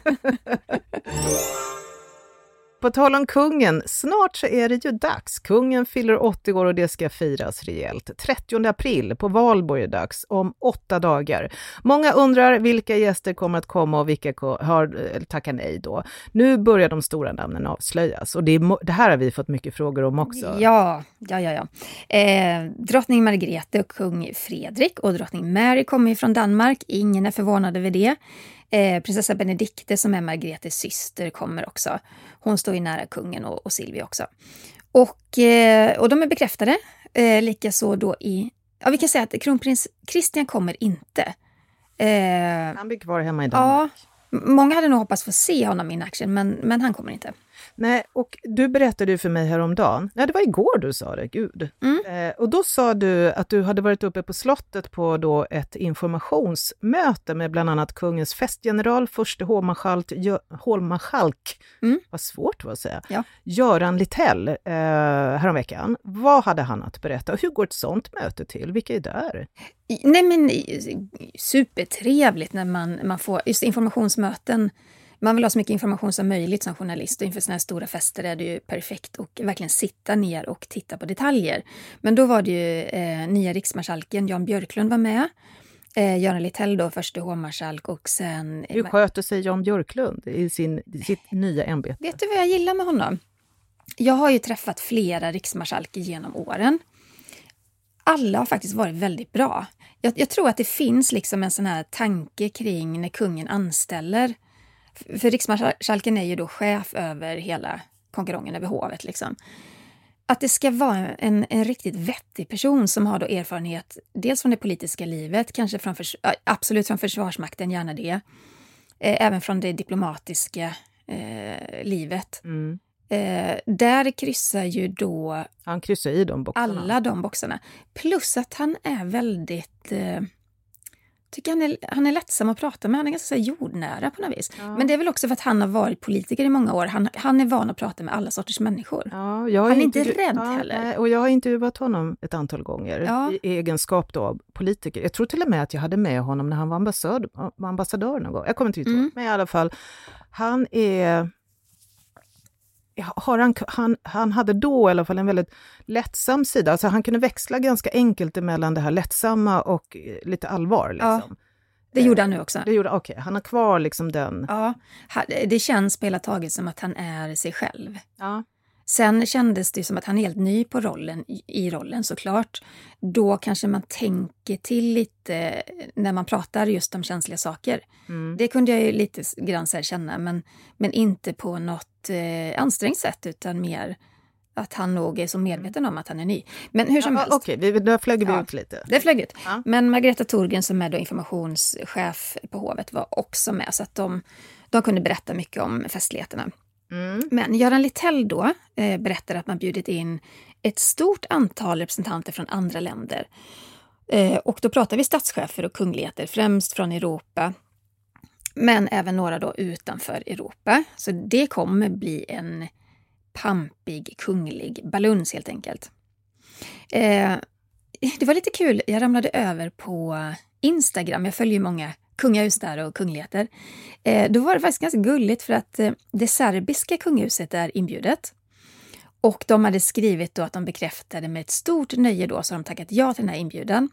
På tal om kungen, snart så är det ju dags. Kungen fyller åttio år och det ska firas rejält. trettionde april på Valborg är dags, om åtta dagar. Många undrar vilka gäster kommer att komma och vilka har tackat nej då. Nu börjar de stora namnen avslöjas och det, är, det här har vi fått mycket frågor om också. Ja, ja, ja. ja. Eh, drottning Margrethe och kung Fredrik och drottning Mary kommer från Danmark. Ingen är förvånad över det. Eh, prinsessa Benedikte som är Margrethes syster kommer också. Hon står ju nära kungen och, och Silvia också. Och, eh, och de är bekräftade. Eh, Likaså då i... Ja, vi kan säga att kronprins Christian kommer inte. Eh, han blir kvar hemma i Danmark. Ja, många hade nog hoppats få se honom in action, men, men han kommer inte. Nej, och du berättade ju för mig häromdagen. Nej, det var igår du sa det, gud. Mm. Eh, och då sa du att du hade varit uppe på slottet på då ett informationsmöte med bland annat kungens festgeneral, förste hovmarskalk, hovmarskalk, mm. vad svårt det var att säga, ja. Göran Littell eh, häromveckan. Vad hade han att berätta? Hur går ett sånt möte till? Vilka är där? Nej, men supertrevligt när man, man får just informationsmöten. Man vill ha så mycket information som möjligt som journalist och inför såna här stora fester är det ju perfekt att verkligen sitta ner och titta på detaljer. Men då var det ju eh, nya riksmarskalken Jan Björklund var med. Eh, Göran Littell då, förste hovmarskalk och sen... Hur sköter sig Jan Björklund i sin, sitt nya ämbete? Vet du vad jag gillar med honom? Jag har ju träffat flera riksmarskalker genom åren. Alla har faktiskt varit väldigt bra. Jag, jag tror att det finns liksom en sån här tanke kring när kungen anställer. För riksmarskalken är ju då chef över hela konkurrensen över hovet. Liksom. Att det ska vara en, en riktigt vettig person som har då erfarenhet dels från det politiska livet, kanske från förs- absolut från försvarsmakten, gärna det. Eh, även från det diplomatiska eh, livet. Mm. Eh, där kryssar ju då... Han kryssar i de boxarna. Alla de boxarna. Plus att han är väldigt... Eh, tycker han är, han är lättsam att prata med. Han är ganska så här jordnära på något vis. Ja. Men det är väl också för att han har varit politiker i många år. Han, han är van att prata med alla sorters människor. Ja, jag är han är inte, inte rädd ja, heller. Nej, och jag har intervjuat honom ett antal gånger ja. i egenskap då av politiker. Jag tror till och med att jag hade med honom när han var ambassadör, var ambassadör någon gång. Jag kommer inte ihåg. Mm. Men i alla fall, han är... Har han, han, han hade då i alla fall en väldigt lättsam sida. Alltså han kunde växla ganska enkelt emellan det här lättsamma och lite allvar. Liksom. Det gjorde han nu också. Det gjorde, okej, okay. Han har kvar liksom den. Ja, det känns på hela taget som att han är sig själv. Ja. Sen kändes det som att han är helt ny på rollen, i rollen såklart. Då kanske man tänker till lite när man pratar just om känsliga saker. Mm. Det kunde jag ju lite grann så här känna, men, men inte på något eh, ansträngt sätt, utan mer att han nog är så medveten om att han är ny. Men hur som ja, helst. Okej, okay, då flög vi ja, ut lite. Det flög ut. Ja. Men Margareta Thorgren som är då informationschef på hovet var också med, så att de, de kunde berätta mycket om festligheterna. Mm. Men Göran Littell då eh, berättar att man bjudit in ett stort antal representanter från andra länder. Eh, och då pratar vi statschefer och kungligheter, främst från Europa. Men även några då utanför Europa. Så det kommer bli en pampig, kunglig baluns helt enkelt. Eh, det var lite kul, jag ramlade över på Instagram, jag följer ju många kungahus där och kungligheter. Eh, då var det faktiskt ganska gulligt för att eh, det serbiska kungahuset är inbjudet. Och de hade skrivit då att de bekräftade med ett stort nöje då, så de tackat ja till den här inbjudan.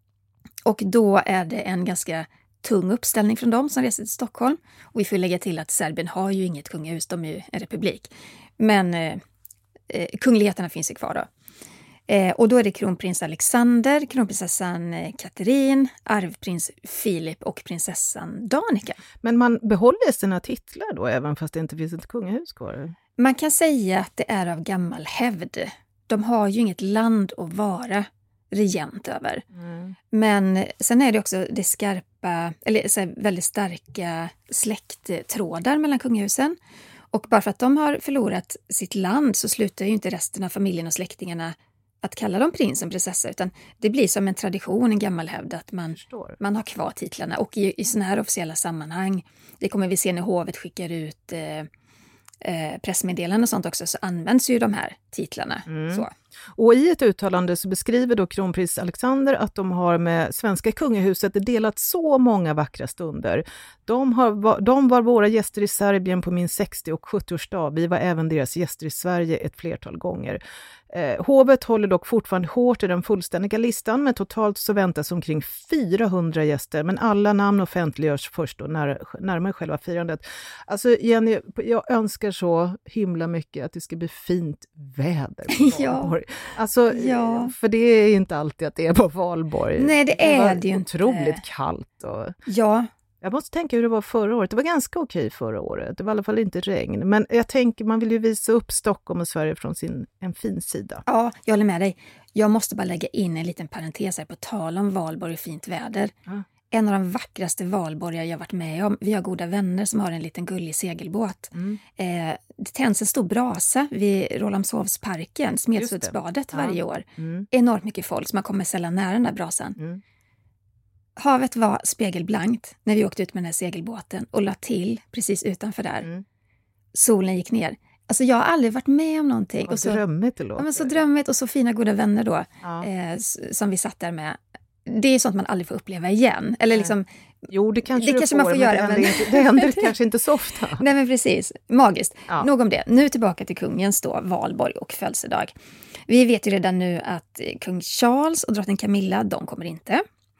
Och då är det en ganska tung uppställning från dem som reser till Stockholm. Och vi får lägga till att Serbien har ju inget kungahus, de är ju en republik. Men eh, eh, kungligheterna finns ju kvar då. Eh, och då är det kronprins Alexander, kronprinsessan eh, Katerin, arvprins Filip och prinsessan Danica. Men man behåller sina titlar då, även fast det inte finns ett kungahus kvar? Man kan säga att det är av gammal hävd. De har ju inget land att vara regent över. Mm. Men sen är det också det skarpa, eller så här, väldigt starka släkttrådar mellan kungahusen. Och bara för att de har förlorat sitt land så slutar ju inte resten av familjen och släktingarna att kalla dem prins och prinsessa, utan det blir som en tradition, en gammal hävd att man, man har kvar titlarna. Och i, i sådana här officiella sammanhang, det kommer vi se när hovet skickar ut eh, eh, pressmeddelanden och sånt också, så används ju de här titlarna. Mm. Så. Och i ett uttalande så beskriver då kronprins Alexander att de har med svenska kungahuset delat så många vackra stunder. De, har, de var våra gäster i Serbien på min sextio- och sjuttioårsdag. Vi var även deras gäster i Sverige ett flertal gånger. Eh, hovet håller dock fortfarande hårt i den fullständiga listan, men totalt så väntas omkring fyrahundra gäster. Men alla namn offentliggörs först då när, närmare själva firandet. Alltså Jenny, jag önskar så himla mycket att det ska bli fint väder på Valborg. Alltså, ja. För det är inte alltid att det är på Valborg. Nej, det är det, det ju inte. Otroligt inte. Kallt. Och... Ja. Jag måste tänka hur det var förra året. Det var ganska okej förra året. Det var i alla fall inte regn. Men jag tänker, man vill ju visa upp Stockholm och Sverige från sin en fin sida. Ja, jag håller med dig. Jag måste bara lägga in en liten parentes här på tal om Valborg och fint väder. Ja. En av de vackraste valborgar jag varit med om. Vi har goda vänner som har en liten gullig segelbåt. Mm. Eh, det tänds en stor brasa vid Rålambshovsparken, Smedsundsbadet varje ja. år. Mm. Enormt mycket folk, så man kommer sällan nära den där brasan. Mm. Havet var spegelblankt när vi åkte ut med den här segelbåten och la till precis utanför där. Mm. Solen gick ner. Alltså jag har aldrig varit med om någonting. Och så drömmigt det låter. Ja, men så drömmigt och så fina goda vänner då ja. eh, som vi satt där med. Det är sånt man aldrig får uppleva igen. Eller liksom, jo, det kanske, det kanske får, man får men göra. Det händer, men... inte, det händer kanske inte så ofta. Nej men precis, magiskt. Ja. Nog om det. Nu tillbaka till kungens då, Valborg och födelsedag. Vi vet ju redan nu att kung Charles och drottning Camilla, de kommer inte.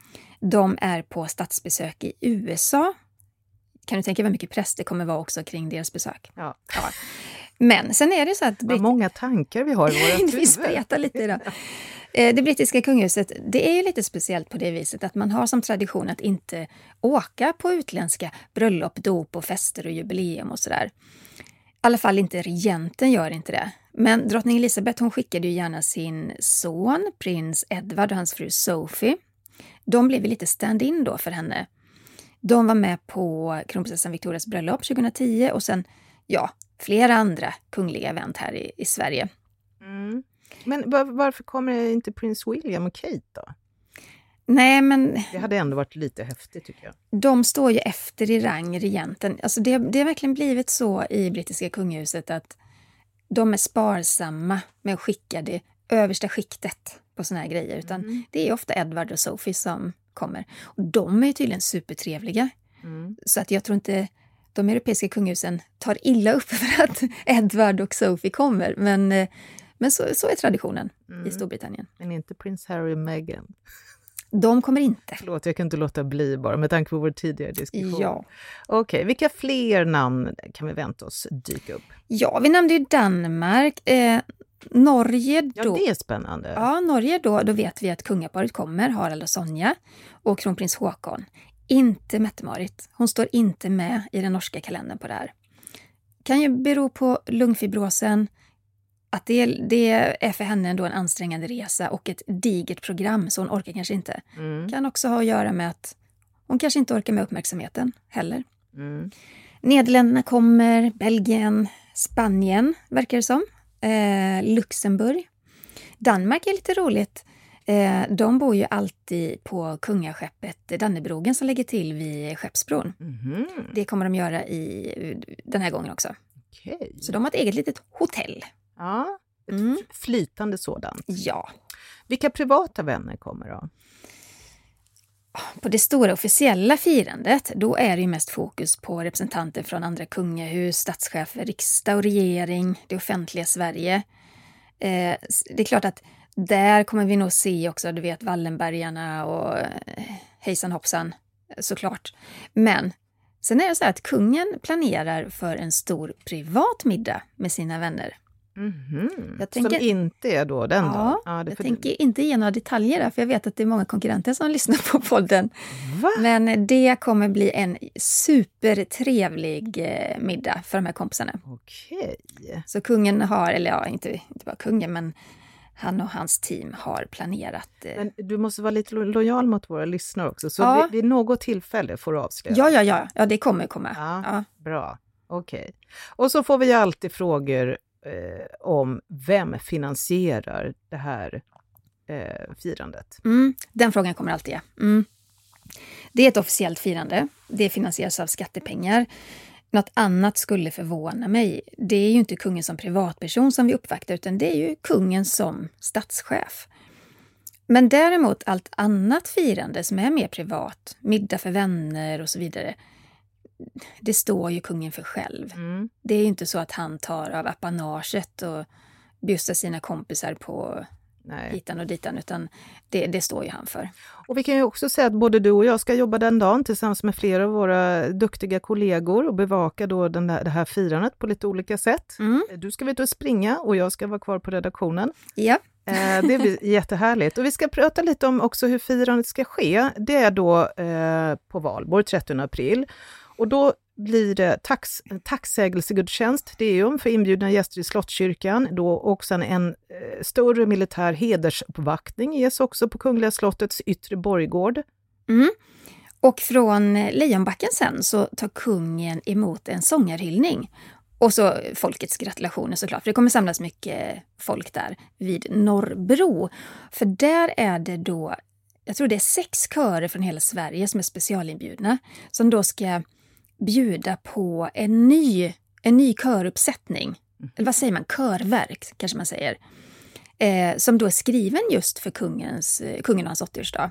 De är på statsbesök i U S A. Kan du tänka vad mycket press det kommer vara också kring deras besök? Ja. Ja. Men sen är det så att... Vad många tankar vi har i våra huvud. Vi spretar lite idag. Det brittiska kungahuset, det är ju lite speciellt på det viset att man har som tradition att inte åka på utländska bröllop, dop och fester och jubileum och sådär. I alla fall inte regenten gör inte det. Men drottning Elizabeth, hon skickade ju gärna sin son, prins Edward och hans fru Sophie. De blev lite stand-in då för henne. De var med på kronprinsessan Victorias bröllop tjugohundratio och sen, ja, flera andra kungliga event här i, i Sverige. Mm. Men var, varför kommer inte prins William och Kate då? Nej, men... Det hade ändå varit lite häftigt tycker jag. De står ju efter i rang, regenten. Alltså det, det har verkligen blivit så i brittiska kungahuset att de är sparsamma med att skicka det översta skiktet på såna här grejer. Utan mm. det är ofta Edward och Sophie som kommer. Och de är ju tydligen supertrevliga. Mm. Så att jag tror inte de europeiska kungahusen tar illa upp för att Edward och Sophie kommer. Men... Men så, så är traditionen mm. i Storbritannien. Men inte prins Harry och Meghan. De kommer inte. Förlåt, jag kan inte låta bli bara med tanke på vår tidigare diskussion. Ja. Okej, okay, vilka fler namn kan vi vänta oss dyka upp? Ja, vi nämnde ju Danmark. Eh, Norge då. Ja, det är spännande. Ja, Norge då, då vet vi att kungaparet kommer, Harald och Sonja, och kronprins Håkon. Inte Mette-Marit. Hon står inte med i den norska kalendern på det här. Kan ju bero på lungfibrosen, att det, det är för henne ändå en ansträngande resa och ett digert program, så hon orkar kanske inte. Mm. Kan också ha att göra med att hon kanske inte orkar med uppmärksamheten heller. Mm. Nederländerna kommer, Belgien, Spanien verkar det som, eh, Luxemburg. Danmark är lite roligt. Eh, de bor ju alltid på kungaskeppet Dannebrogen som lägger till vid Skeppsbron. Mm. Det kommer de göra i den här gången också. Okay. Så de har ett eget litet hotell. Ja, ett mm. flytande sådant. Ja. Vilka privata vänner kommer då? På det stora officiella firandet, då är det ju mest fokus på representanter från andra kungahus, statschefer, riksdag och regering, det offentliga Sverige. Eh, det är klart att där kommer vi nog se också, du vet, Wallenbergarna och eh, hejsan hoppsan, såklart. Men sen är det så här att kungen planerar för en stor privat middag med sina vänner. Mm-hmm. Jag tänker, som inte är då den ja, dagen? Ja, jag tänker du... inte ge några detaljer där, för jag vet att det är många konkurrenter som lyssnar på podden. Va? Men det kommer bli en supertrevlig eh, middag för de här kompisarna. Okej. Så kungen har, eller ja, inte, inte bara kungen, men han och hans team har planerat. Eh... Men du måste vara lite lo- lojal mot våra lyssnare också, så ja. vid, vid något tillfälle får du avslöja. Ja, ja, ja, ja, det kommer komma. Ja, ja. Bra, okej. Okay. Och så får vi alltid frågor Eh, om vem finansierar det här eh, firandet. Mm, den frågan kommer alltid. Ja. Mm. Det är ett officiellt firande. Det finansieras av skattepengar. Något annat skulle förvåna mig. Det är ju inte kungen som privatperson som vi uppvaktar, utan det är ju kungen som statschef. Men däremot allt annat firande som är mer privat, middag för vänner och så vidare, det står ju kungen för själv. Mm. Det är ju inte så att han tar av apanaget och bjussar sina kompisar på Nej. hitan och ditan, utan det, det står ju han för. Och vi kan ju också säga att både du och jag ska jobba den dagen tillsammans med flera av våra duktiga kollegor och bevaka då den där, det här firandet på lite olika sätt. Mm. Du ska ut och springa och jag ska vara kvar på redaktionen. Ja. Det blir jättehärligt. Och vi ska prata lite om också hur firandet ska ske. Det är då eh, på Valborg trettonde april. Och då blir det tax, tacksägelsegudstjänst, det är ju för inbjudna gäster i Slottskyrkan. Då också en, en eh, större militär hedersuppvaktning ges också på Kungliga slottets yttre borggård. Mm. Och från Lejonbacken sen så tar kungen emot en sångarhyllning. Och så folkets gratulationer såklart, för det kommer samlas mycket folk där vid Norrbro. För där är det då, jag tror det är sex körer från hela Sverige som är specialinbjudna, som då ska bjuda på en ny, en ny köruppsättning. Mm. Eller vad säger man? Körverk kanske man säger. Eh, som då är skriven just för kungens, kungen och hans åttioårsdag.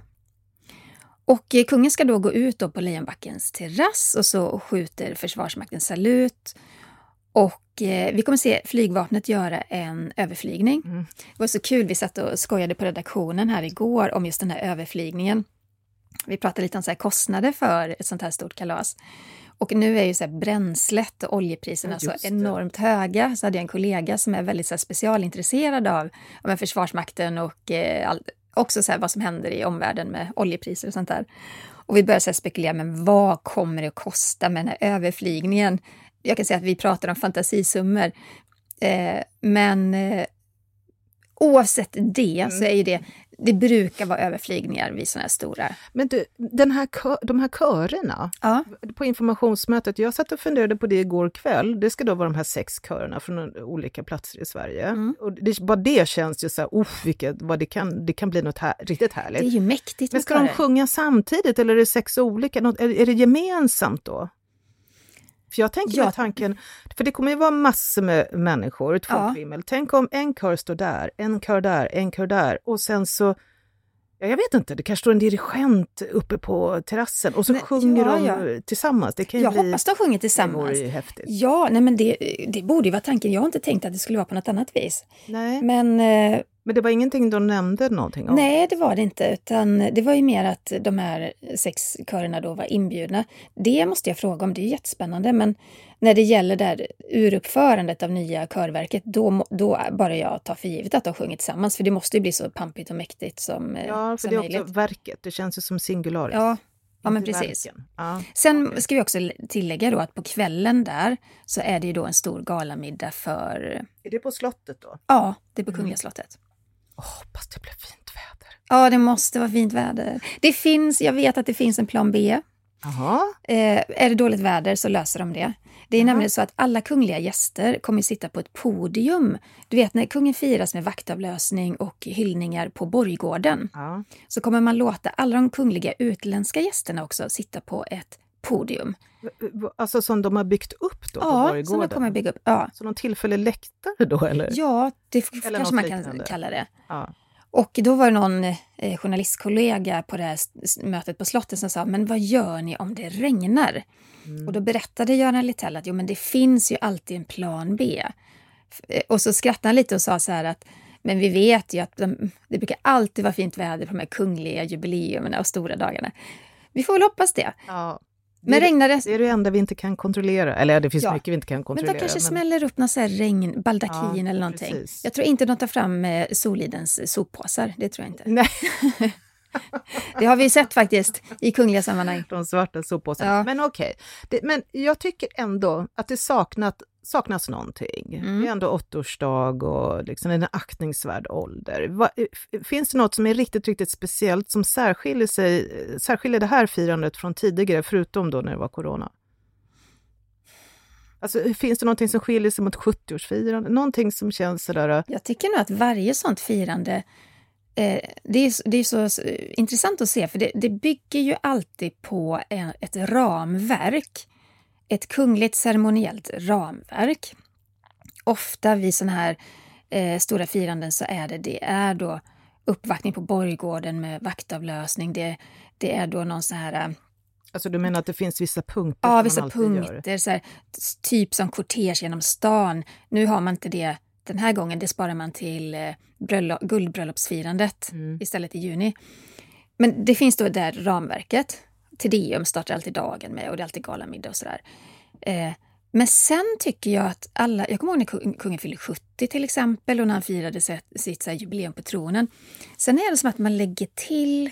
Och eh, kungen ska då gå ut då på Lejonbackens terrass och så skjuter Försvarsmakten salut. Och eh, vi kommer se flygvapnet göra en överflygning. Mm. Det var så kul, vi satt och skojade på redaktionen här igår om just den här överflygningen. Vi pratade lite om så här kostnader för ett sånt här stort kalas. Och nu är ju så här bränslet och oljepriserna ja, så enormt höga. Så hade jag en kollega som är väldigt så här specialintresserad av, av Försvarsmakten och eh, all, också så här vad som händer i omvärlden med oljepriser och sånt där. Och vi började så här spekulera, men vad kommer det att kosta med den här överflygningen? Jag kan säga att vi pratar om fantasisummor. Eh, men eh, oavsett det mm. så är ju det, det brukar vara överflygningar vid sådana här stora. Men du, den här kö, de här körerna ja. på informationsmötet, jag satt och funderade på det igår kväll. Det ska då vara de här sex körerna från olika platser i Sverige. Mm. Och det, bara det känns ju så här, uff, vilket, vad det kan, det kan bli något här, riktigt härligt. Det är ju mäktigt. Men ska de sjunga samtidigt eller är det sex olika? Något, är, är det gemensamt då? För jag tänker ja. med tanken, för det kommer ju vara massor med människor, ett folkvimmel. Ja. Tänk om en kör står där, en kör där, en kör där. Och sen så, ja, jag vet inte, det kanske står en dirigent uppe på terrassen. Och så nej, sjunger ja, de ja. tillsammans. Det kan ju jag bli, hoppas de sjunger tillsammans. Det vore häftigt. Ja, nej men det, det borde ju vara tanken. Jag har inte tänkt att det skulle vara på något annat vis. Nej. Men eh, Men det var ingenting de nämnde någonting om? Nej, det var det inte, utan det var ju mer att de här sex körerna då var inbjudna. Det måste jag fråga om, det är jättespännande, men när det gäller där uruppförandet av nya körverket, då, då bara jag tar för givet att de sjunger tillsammans, för det måste ju bli så pampigt och mäktigt som Ja, för som det är möjligt. också verket, det känns ju som singularis. Ja, ja men Inte precis. Ja. Sen ska vi också tillägga då att på kvällen där så är det ju då en stor galamiddag för... Är det på slottet då? Ja, det är på Kungliga slottet. Åh, oh, hoppas det blir fint väder. Ja, det måste vara fint väder. Det finns, jag vet att det finns en plan B. Jaha. Eh, är det dåligt väder så löser de det. Det är Jaha. nämligen så att alla kungliga gäster kommer sitta på ett podium. Du vet när kungen firas med vaktavlösning och hyllningar på borggården. Ja. Så kommer man låta alla de kungliga utländska gästerna också sitta på ett podium. Alltså som de har byggt upp då på Ja, borggården? som de kommer bygga upp. Ja, Så någon tillfällig läktare då eller? ja det f- Eller kanske något man kan liknande. kalla det. Ja. Och då var det någon eh, journalistkollega på det här s- mötet på slottet som sa, men vad gör ni om det regnar? Mm. Och då berättade Göran Littell att jo, men det finns ju alltid en plan B. F- Och så skrattade han lite och sa så här att, men vi vet ju att de, det brukar alltid vara fint väder på de här kungliga jubileumerna och stora dagarna. Vi får väl hoppas det. Ja. Men det, regnar det... det är det enda vi inte kan kontrollera. Eller det finns Ja. mycket vi inte kan Men kontrollera. de kanske smäller upp någon så här regn, baldakin Ja, eller någonting. precis. Jag tror inte de tar fram eh, Solidens soppåsar, det tror jag inte. Nej, Det har vi sett faktiskt i kungliga sammanhang. de svarta soppåsarna. Ja. Men okej. Det- Men jag tycker ändå att det saknat, saknas någonting. Mm. Det är ändå åttioårsdag och liksom en aktningsvärd ålder. Va, finns det något som är riktigt, riktigt speciellt som särskiljer, sig, särskiljer det här firandet från tidigare, förutom då när det var corona? Alltså, finns det någonting som skiljer sig mot sjuttioårsfirande? Någonting som känns sådär... Jag tycker nog att varje sånt firande, eh, det är, det är så, så intressant att se, för det, det bygger ju alltid på en, ett ramverk. Ett kungligt ceremoniellt ramverk. Ofta vid sådana här eh, stora firanden så är det, det är då uppvaktning på borggården med vaktavlösning. Det, det är då någon så här... eh, Alltså du menar att det finns vissa punkter Ja, som man vissa alltid gör? punkter, så här, typ som kortege genom stan. Nu har man inte det den här gången, det sparar man till eh, bröllop, guldbröllopsfirandet Mm. istället i juni. Men det finns då där ramverket. Tedeum startar alltid dagen med och det är alltid galamiddag och sådär. Eh, men sen tycker jag att alla, jag kommer ihåg när kung- kungen fyllde sjuttio till exempel och när han firade sitt, sitt så här, jubileum på tronen. Sen är det som att man lägger till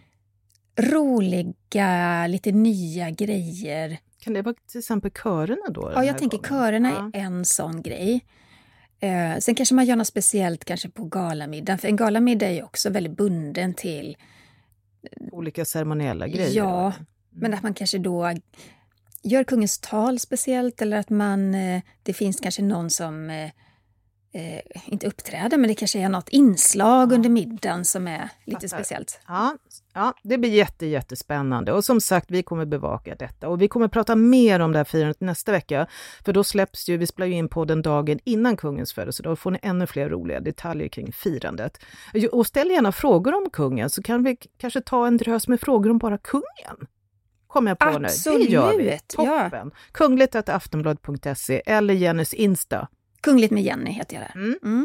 roliga, lite nya grejer. Kan det vara till exempel körerna då? Ja, den jag här tänker gången? körerna Ja. är en sån grej. Eh, sen kanske man gör något speciellt kanske på galamiddagen. För en galamiddag är ju också väldigt bunden till... Olika ceremoniella grejer. Ja, då. men att man kanske då gör kungens tal speciellt. Eller att man... Eh, det finns kanske någon som... Eh, eh, inte uppträder, men det kanske är något inslag Ja. under middagen som är lite Fattar. speciellt. Ja, ja, det blir jätte, jättespännande. Och som sagt, vi kommer bevaka detta. Och vi kommer prata mer om det här firandet nästa vecka. För då släpps ju, vi spelar ju in på den dagen innan kungens födelsedag. Då får ni ännu fler roliga detaljer kring firandet. Och ställ gärna frågor om kungen, så kan vi k- kanske ta en drös med frågor om bara kungen. Kommer jag på nu. Det gör vi. Absolut, ja. Toppen. Kungligt at aftonbladet punkt se eller Jennys Insta. Kungligt med Jenny heter jag där. Mm. Mm.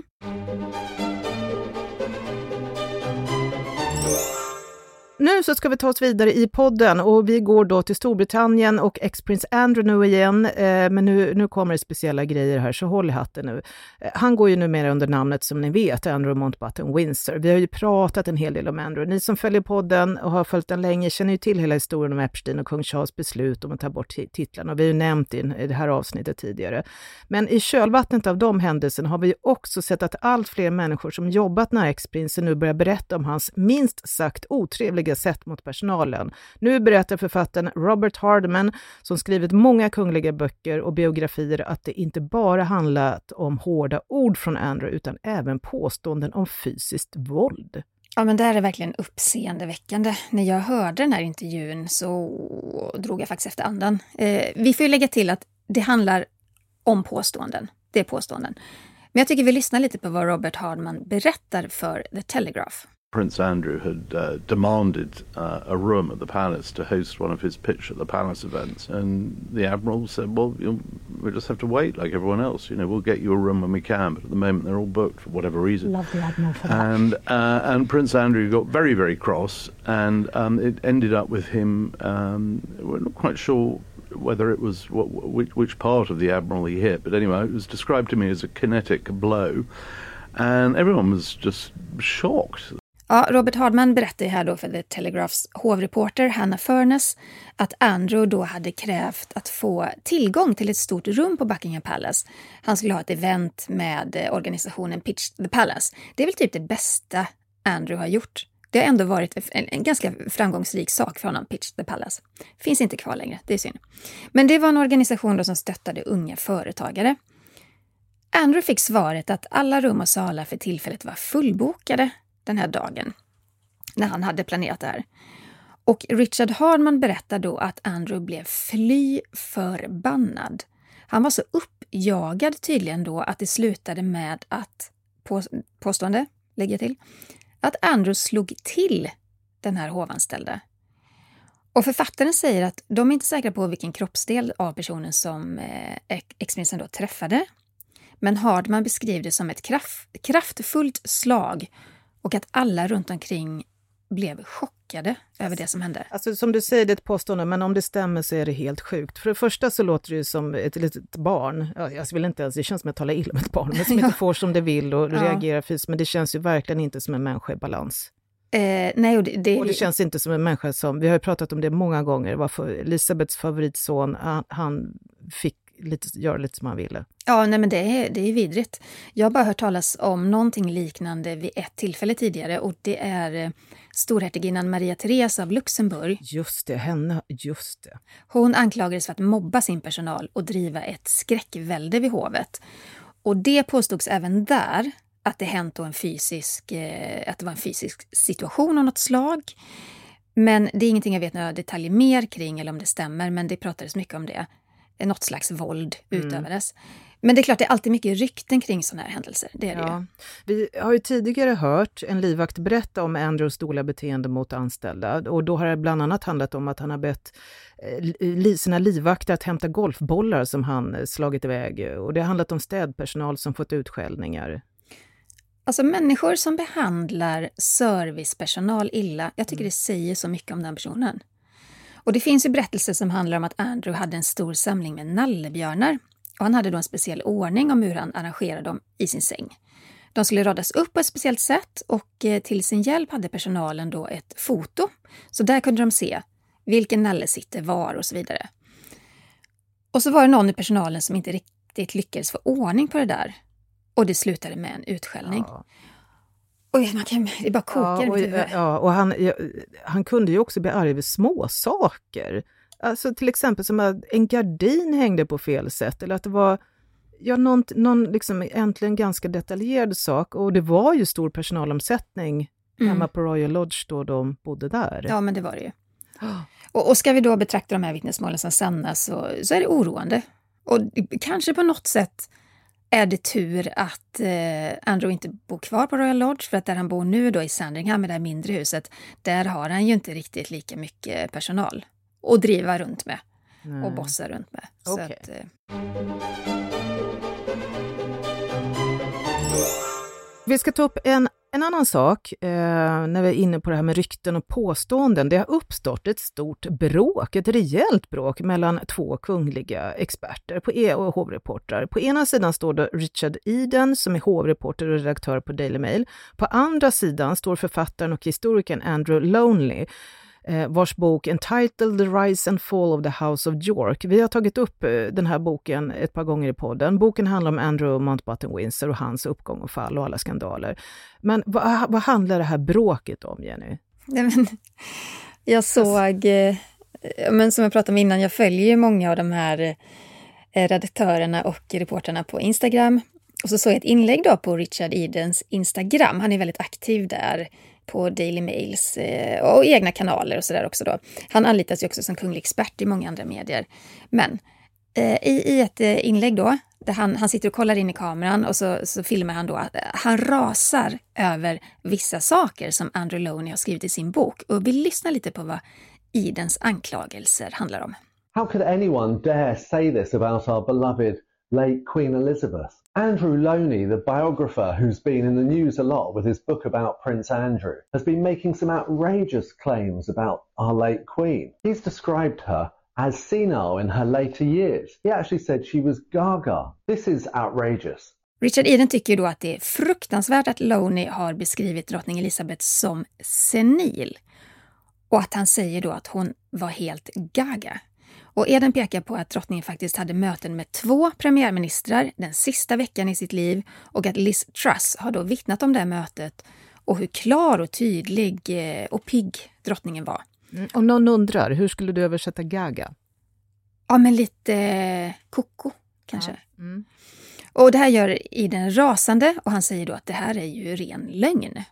Nu så ska vi ta oss vidare i podden och vi går då till Storbritannien och ex-prins Andrew nu igen. Eh, men nu, nu kommer det speciella grejer här, så håll i hatten nu. Eh, han går ju numera under namnet, som ni vet, Andrew Mountbatten Windsor. Vi har ju pratat en hel del om Andrew. Ni som följer podden och har följt den länge känner ju till hela historien om Epstein och kung Charles beslut om att ta bort ti- titlarna. Och vi har ju nämnt i, i det här avsnittet tidigare. Men i kölvattnet av de händelserna har vi ju också sett att allt fler människor som jobbat nära ex-prinsen nu börjar berätta om hans minst sagt otrevliga sätt mot personalen. Nu berättar författaren Robert Hardiman, som skrivit många kungliga böcker och biografier, att det inte bara handlat om hårda ord från Andrew utan även påståenden om fysiskt våld. Ja, men det här är verkligen uppseendeväckande. När jag hörde den här intervjun så drog jag faktiskt efter andan. Eh, vi får ju lägga till att det handlar om påståenden. Det är påståenden. Men jag tycker vi lyssnar lite på vad Robert Hardman berättar för The Telegraph. Prince Andrew had uh, demanded uh, a room at the palace to host one of his pitch at the palace events, and the Admiral said, well, you'll, we'll just have to wait like everyone else, you know, we'll get you a room when we can, but at the moment they're all booked for whatever reason. Love the Admiral for that. And, uh, and Prince Andrew got very, very cross, and um, it ended up with him, um, we're not quite sure whether it was what, which, which part of the Admiral he hit, but anyway, it was described to me as a kinetic blow, and everyone was just shocked. Ja, Robert Hardman berättar här då för The Telegraphs hovreporter Hannah Furness att Andrew då hade krävt att få tillgång till ett stort rum på Buckingham Palace. Han skulle ha ett event med organisationen Pitch the Palace. Det är väl typ det bästa Andrew har gjort. Det har ändå varit en, en ganska framgångsrik sak för honom, Pitch the Palace. Finns inte kvar längre, det är synd. Men det var en organisation då som stöttade unga företagare. Andrew fick svaret att alla rum och salar för tillfället var fullbokade den här dagen när han hade planerat det här. Och Richard Hardman berättar då att Andrew blev fly förbannad. Han var så uppjagad tydligen då att det slutade med att, på, påstående, lägger jag till, att Andrew slog till den här hovanställda. Och författaren säger att de är inte säkra på vilken kroppsdel av personen som eh, exprinsen då träffade. Men Hardman beskriver det som ett kraft, kraftfullt slag och att alla runt omkring blev chockade över det som hände. Alltså som du säger, det är ett påstående, men om det stämmer så är det helt sjukt. För det första så låter det ju som ett litet barn. Jag vill inte ens, det känns som att tala illa om ett barn, men som ja. inte får som det vill och ja. reagerar fysiskt. Men det känns ju verkligen inte som en människa i balans. Eh, nej, och, det, det, och det känns inte som en människa som, vi har ju pratat om det många gånger, var för Elisabeths favoritson, han, han fick lite, göra lite som han ville. Ja, nej men det är, det är vidrigt. Jag har bara hört talas om någonting liknande vid ett tillfälle tidigare och det är storhertiginnan Maria Therese av Luxemburg. Just det, henne, just det. Hon anklagades för att mobba sin personal och driva ett skräckvälde vid hovet. Och det påstods även där att det hänt då en fysisk, eh, att det var en fysisk situation av något slag. Men det är ingenting jag vet några detaljer mer kring eller om det stämmer, men det pratades mycket om det. Något slags våld mm. utövades. Men det är klart, det är alltid mycket rykten kring sådana här händelser. Det är det ja. ju. Vi har ju tidigare hört en livvakt berätta om Andrews dåliga beteende mot anställda. Och då har det bland annat handlat om att han har bett sina livvakter att hämta golfbollar som han slagit iväg. Och det har handlat om städpersonal som fått utskällningar. Alltså människor som behandlar servicepersonal illa, jag tycker mm. det säger så mycket om den personen. Och det finns ju berättelser som handlar om att Andrew hade en stor samling med nallebjörnar. Och han hade då en speciell ordning om hur han arrangerade dem i sin säng. De skulle radas upp på ett speciellt sätt och till sin hjälp hade personalen då ett foto. Så där kunde de se vilken nalle sitter var och så vidare. Och så var det någon i personalen som inte riktigt lyckades få ordning på det där. Och det slutade med en utskällning. Ja. Oj, man kan, det bara kokar. Ja, och, ja, och han, ja, han kunde ju också bli arg över små saker. Alltså till exempel som att en gardin hängde på fel sätt. Eller att det var ja, någon, någon liksom egentligen ganska detaljerad sak. Och det var ju stor personalomsättning mm. hemma på Royal Lodge då de bodde där. Ja, men det var det ju. Oh. Och, och ska vi då betrakta de här vittnesmålen som sanna så, så är det oroande. Och kanske på något sätt är det tur att eh, Andrew inte bor kvar på Royal Lodge, för att där han bor nu då i Sandringham, i det här mindre huset, där har han ju inte riktigt lika mycket personal att driva runt med. Nej. Och bossa runt med. Okay. Så att, eh... Vi ska ta upp en, en annan sak eh, när vi är inne på det här med rykten och påståenden. Det har uppstått ett stort bråk, ett rejält bråk mellan två kungliga experter på e- och hovreportrar. På ena sidan står det Richard Eden som är hovreporter och redaktör på Daily Mail. På andra sidan står författaren och historikern Andrew Lonely, vars bok Entitled The Rise and Fall of the House of York. Vi har tagit upp den här boken ett par gånger i podden. Boken handlar om Andrew Mountbatten-Windsor och hans uppgång och fall och alla skandaler. Men vad, vad handlar det här bråket om, Jenny? Nej, men, jag såg, men som jag pratade om innan, jag följer ju många av de här redaktörerna och reporterna på Instagram. Och så såg jag ett inlägg då på Richard Edens Instagram. Han är väldigt aktiv där på Daily Mails och egna kanaler och sådär också då. Han anlitas ju också som kunglig expert i många andra medier. Men I, i ett inlägg då, där han, han sitter och kollar in i kameran och så, så filmar han då att han rasar över vissa saker som Andrew Loney har skrivit i sin bok. Och vi lyssnar lite på vad Edens anklagelser handlar om. How could anyone dare say this about our beloved late Queen Elizabeth? Andrew Loney, the biographer who's been in the news a lot with his book about Prince Andrew, has been making some outrageous claims about our late Queen. He's described her as senile in her later years. He actually said she was gaga. This is outrageous. Richard Eden tycker då att det är fruktansvärt att Loney har beskrivit drottning Elizabeth som senil. Och att han säger då att hon var helt gaga. Och Eden pekar på att drottningen faktiskt hade möten med två premiärministrar den sista veckan i sitt liv och att Liz Truss har då vittnat om det här mötet och hur klar och tydlig och pigg drottningen var. Mm. Och någon undrar, hur skulle du översätta gaga? Ja, men lite koko kanske. Ja. Mm. Och det här gör Eden rasande och han säger då att det här är ju ren lögn.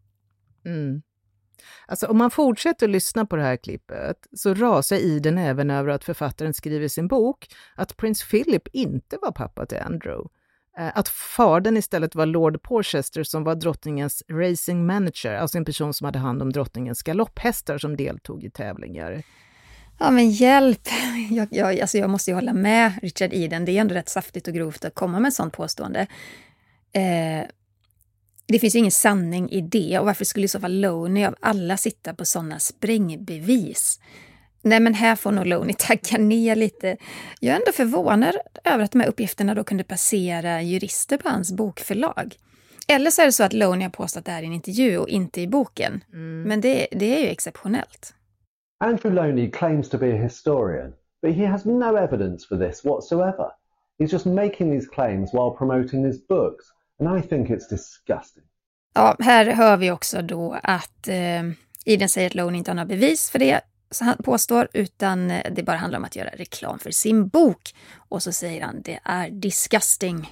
Mm. Alltså om man fortsätter att lyssna på det här klippet så rasar Eden även över att författaren skriver i sin bok att prins Philip inte var pappa till Andrew. Att fadern istället var Lord Porchester som var drottningens racing manager, alltså en person som hade hand om drottningens galopphästar som deltog i tävlingar. Ja men hjälp, jag, jag, alltså jag måste ju hålla med Richard Eden, det är ändå rätt saftigt och grovt att komma med ett sånt påstående. Eh, det finns ju ingen sanning i det och varför skulle i så fall Loney av alla sitta på sådana sprängbevis? Nej men här får nog Loney tagga ner lite. Jag är ändå förvånad över att de här uppgifterna då kunde passera jurister på hans bokförlag. Eller så är det så att Loney har påstått det här i en intervju och inte i boken. Mm. Men det, det är ju exceptionellt. Andrew Loney claims to be a historian, but he has no evidence for this whatsoever. He's just making these claims while promoting his books, and I think it's disgusting. Ja, här hör vi också då att eh, Eden säger att Loney inte har några bevis för det, så han påstår, utan det bara handlar om att göra reklam för sin bok. Och så säger han, det är disgusting.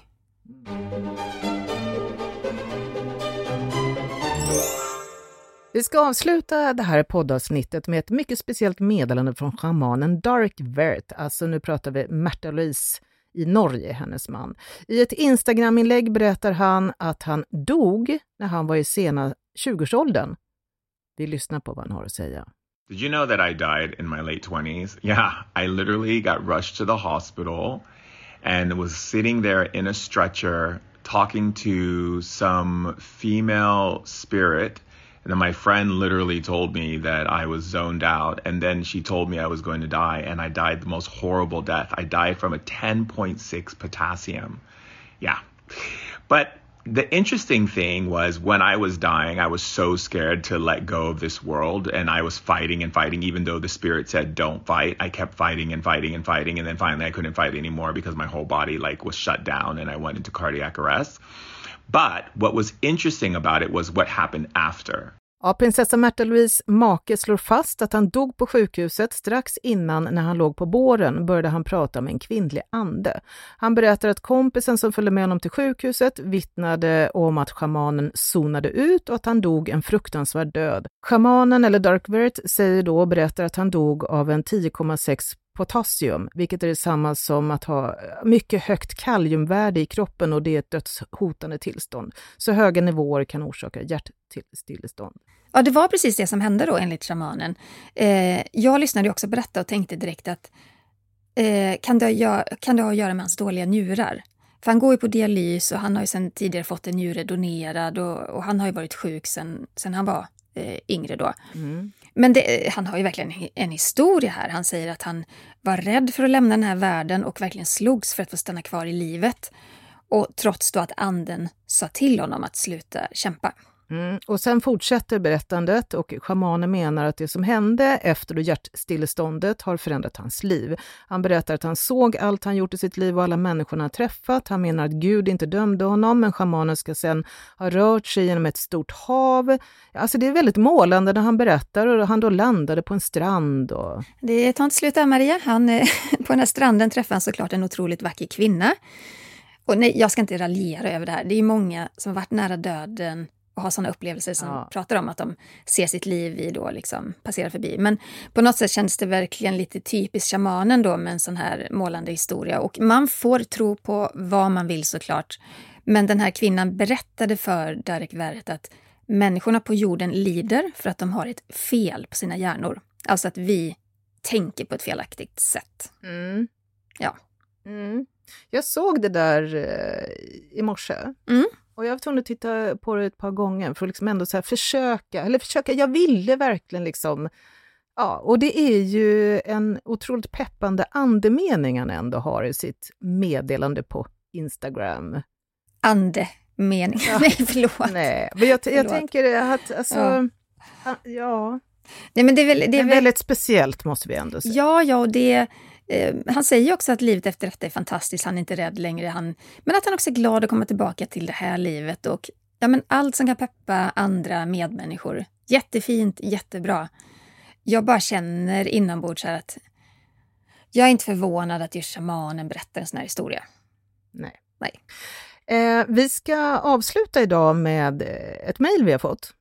Vi ska avsluta det här poddavsnittet med ett mycket speciellt meddelande från schamanen Dark Vert. Alltså nu pratar vi Märta Louise i Norge, hennes man. I ett Instagram-inlägg berättar han att han dog när han var i sena tjugoårsåldern. Vi lyssnar på vad han har att säga. Did you know that I died in my late twenties? Yeah, I literally got rushed to the hospital and was sitting there in a stretcher talking to some female spirit. And then my friend literally told me that I was zoned out. And then she told me I was going to die. And I died the most horrible death. I died from a ten point six potassium. Yeah. But the interesting thing was when I was dying, I was so scared to let go of this world. And I was fighting and fighting, even though the spirit said, don't fight. I kept fighting and fighting and fighting. And then finally I couldn't fight anymore because my whole body like was shut down and I went into cardiac arrest. But what was interesting about it was what happened after. Ja, prinsessa Märta Louise make slår fast att han dog på sjukhuset. Strax innan, när han låg på båren, började han prata med en kvinnlig ande. Han berättar att kompisen som följde med honom till sjukhuset vittnade om att schamanen zonade ut och att han dog en fruktansvärd död. Schamanen, eller Dark Vert, säger då och berättar att han dog av en tio komma sex potassium, vilket är detsamma som att ha mycket högt kaliumvärde i kroppen, och det är ett dödshotande tillstånd. Så höga nivåer kan orsaka hjärtstillestånd. Ja, det var precis det som hände då enligt shamanen. Eh, jag lyssnade också på detta och tänkte direkt att eh, kan, det ha, kan det ha att göra med hans dåliga njurar? För han går ju på dialys och han har ju sedan tidigare fått en njure donerad och, och han har ju varit sjuk sedan, sedan han var eh, yngre då. Mm. Men det, han har ju verkligen en historia här. Han säger att han var rädd för att lämna den här världen och verkligen slogs för att få stanna kvar i livet. Och trots då att anden sa till honom att sluta kämpa. Mm. Och sen fortsätter berättandet, och schamanen menar att det som hände efter då hjärtstilleståndet har förändrat hans liv. Han berättar att han såg allt han gjort i sitt liv och alla människorna han träffat. Han menar att Gud inte dömde honom, men schamanen ska sen ha rört sig genom ett stort hav. Alltså det är väldigt målande när han berättar, och han då landade på en strand. Och... Det tar inte slut där, Maria. Han, på den här stranden träffade han såklart en otroligt vacker kvinna. Och nej, jag ska inte raljera över det här. Det är många som har varit nära döden och ha sådana upplevelser som Ja. pratar om att de ser sitt liv i då liksom passerar förbi. Men på något sätt känns det verkligen lite typiskt shamanen då med en sån här målande historia. Och man får tro på vad man vill såklart. Men den här kvinnan berättade för Derek Verret att människorna på jorden lider för att de har ett fel på sina hjärnor. Alltså att vi tänker på ett felaktigt sätt. Mm. Ja. Mm. Jag såg det där eh, i morse. Mm. Och jag var tvungen att titta på det ett par gånger för att liksom ändå så här försöka, eller försöka, jag ville verkligen liksom, ja, och det är ju en otroligt peppande andemening han ändå har i sitt meddelande på Instagram. Andemening, Ja. nej förlåt. Nej, men jag, jag Förlåt. tänker att, alltså, Ja. ja, ja Nej, men det är väl, det det är är väl, väldigt speciellt måste vi ändå säga. ja, ja, och det, eh, han säger ju också att livet efter detta är fantastiskt, han är inte rädd längre, han, men att han också är glad att komma tillbaka till det här livet och ja, men allt som kan peppa andra medmänniskor. Jättefint, jättebra. Jag bara känner inombords här att jag är inte förvånad att just shamanen berättar en sån här historia. Nej. Nej. Eh, vi ska avsluta idag med eh, ett mejl vi har fått.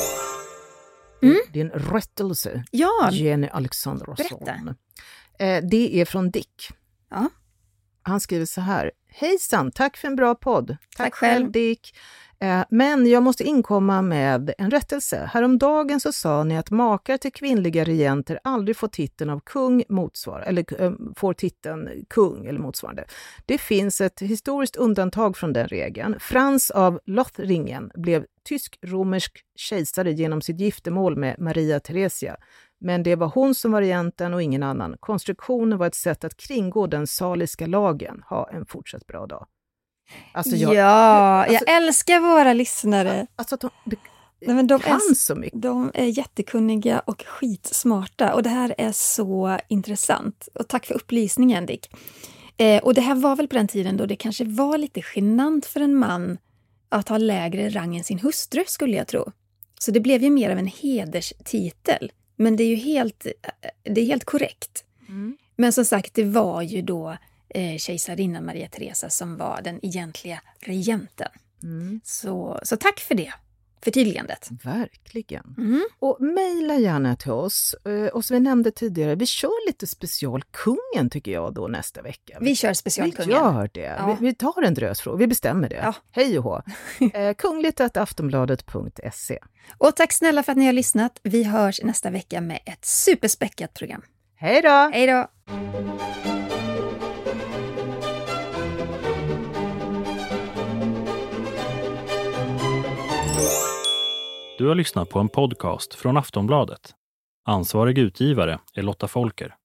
Mm. Det är en rättelse. Ja, Jenny Alexandersson. berätta. Eh, det är från Dick. Ja. Han skriver så här. Hejsan, tack för en bra podd. Tack själv. Dick. Eh, men jag måste inkomma med en rättelse. Häromdagen så sa ni att makar till kvinnliga regenter aldrig får titeln av kung motsvar, eller eh, får titeln kung eller motsvarande. Det finns ett historiskt undantag från den regeln. Frans av Lothringen blev tysk-romersk kejsare genom sitt giftermål med Maria Theresia. Men det var hon som var regenten och ingen annan. Konstruktionen var ett sätt att kringå den saliska lagen. Ha en fortsatt bra dag. Alltså jag, ja, alltså, jag älskar våra lyssnare. Alltså att de, de, Nej, men de kan är, så mycket. De är jättekunniga och skitsmarta och det här är så intressant. Och tack för upplysningen, Dick. Eh, och det här var väl på den tiden då det kanske var lite genant för en man att ha lägre rang än sin hustru, skulle jag tro. Så det blev ju mer av en hederstitel. Men det är ju helt, det är helt korrekt. Mm. Men som sagt, det var ju då eh, kejsarinnan Maria Teresa som var den egentliga regenten. Mm. Så, så tack för det. Förtydligandet. Verkligen. Mm. Och mejla gärna till oss. Och som vi nämnde tidigare, vi kör lite special kungen tycker jag då nästa vecka. Vi kör specialkungen. Vi gör det. Ja. Vi, vi tar en drösfråga, vi bestämmer det. Ja. Hej och hå. eh, kungligt at aftonbladet punkt se. Och tack snälla för att ni har lyssnat. Vi hörs nästa vecka med ett superspäckat program. Hej då! Hej då! Du har lyssnat på en podcast från Aftonbladet. Ansvarig utgivare är Lotta Folker.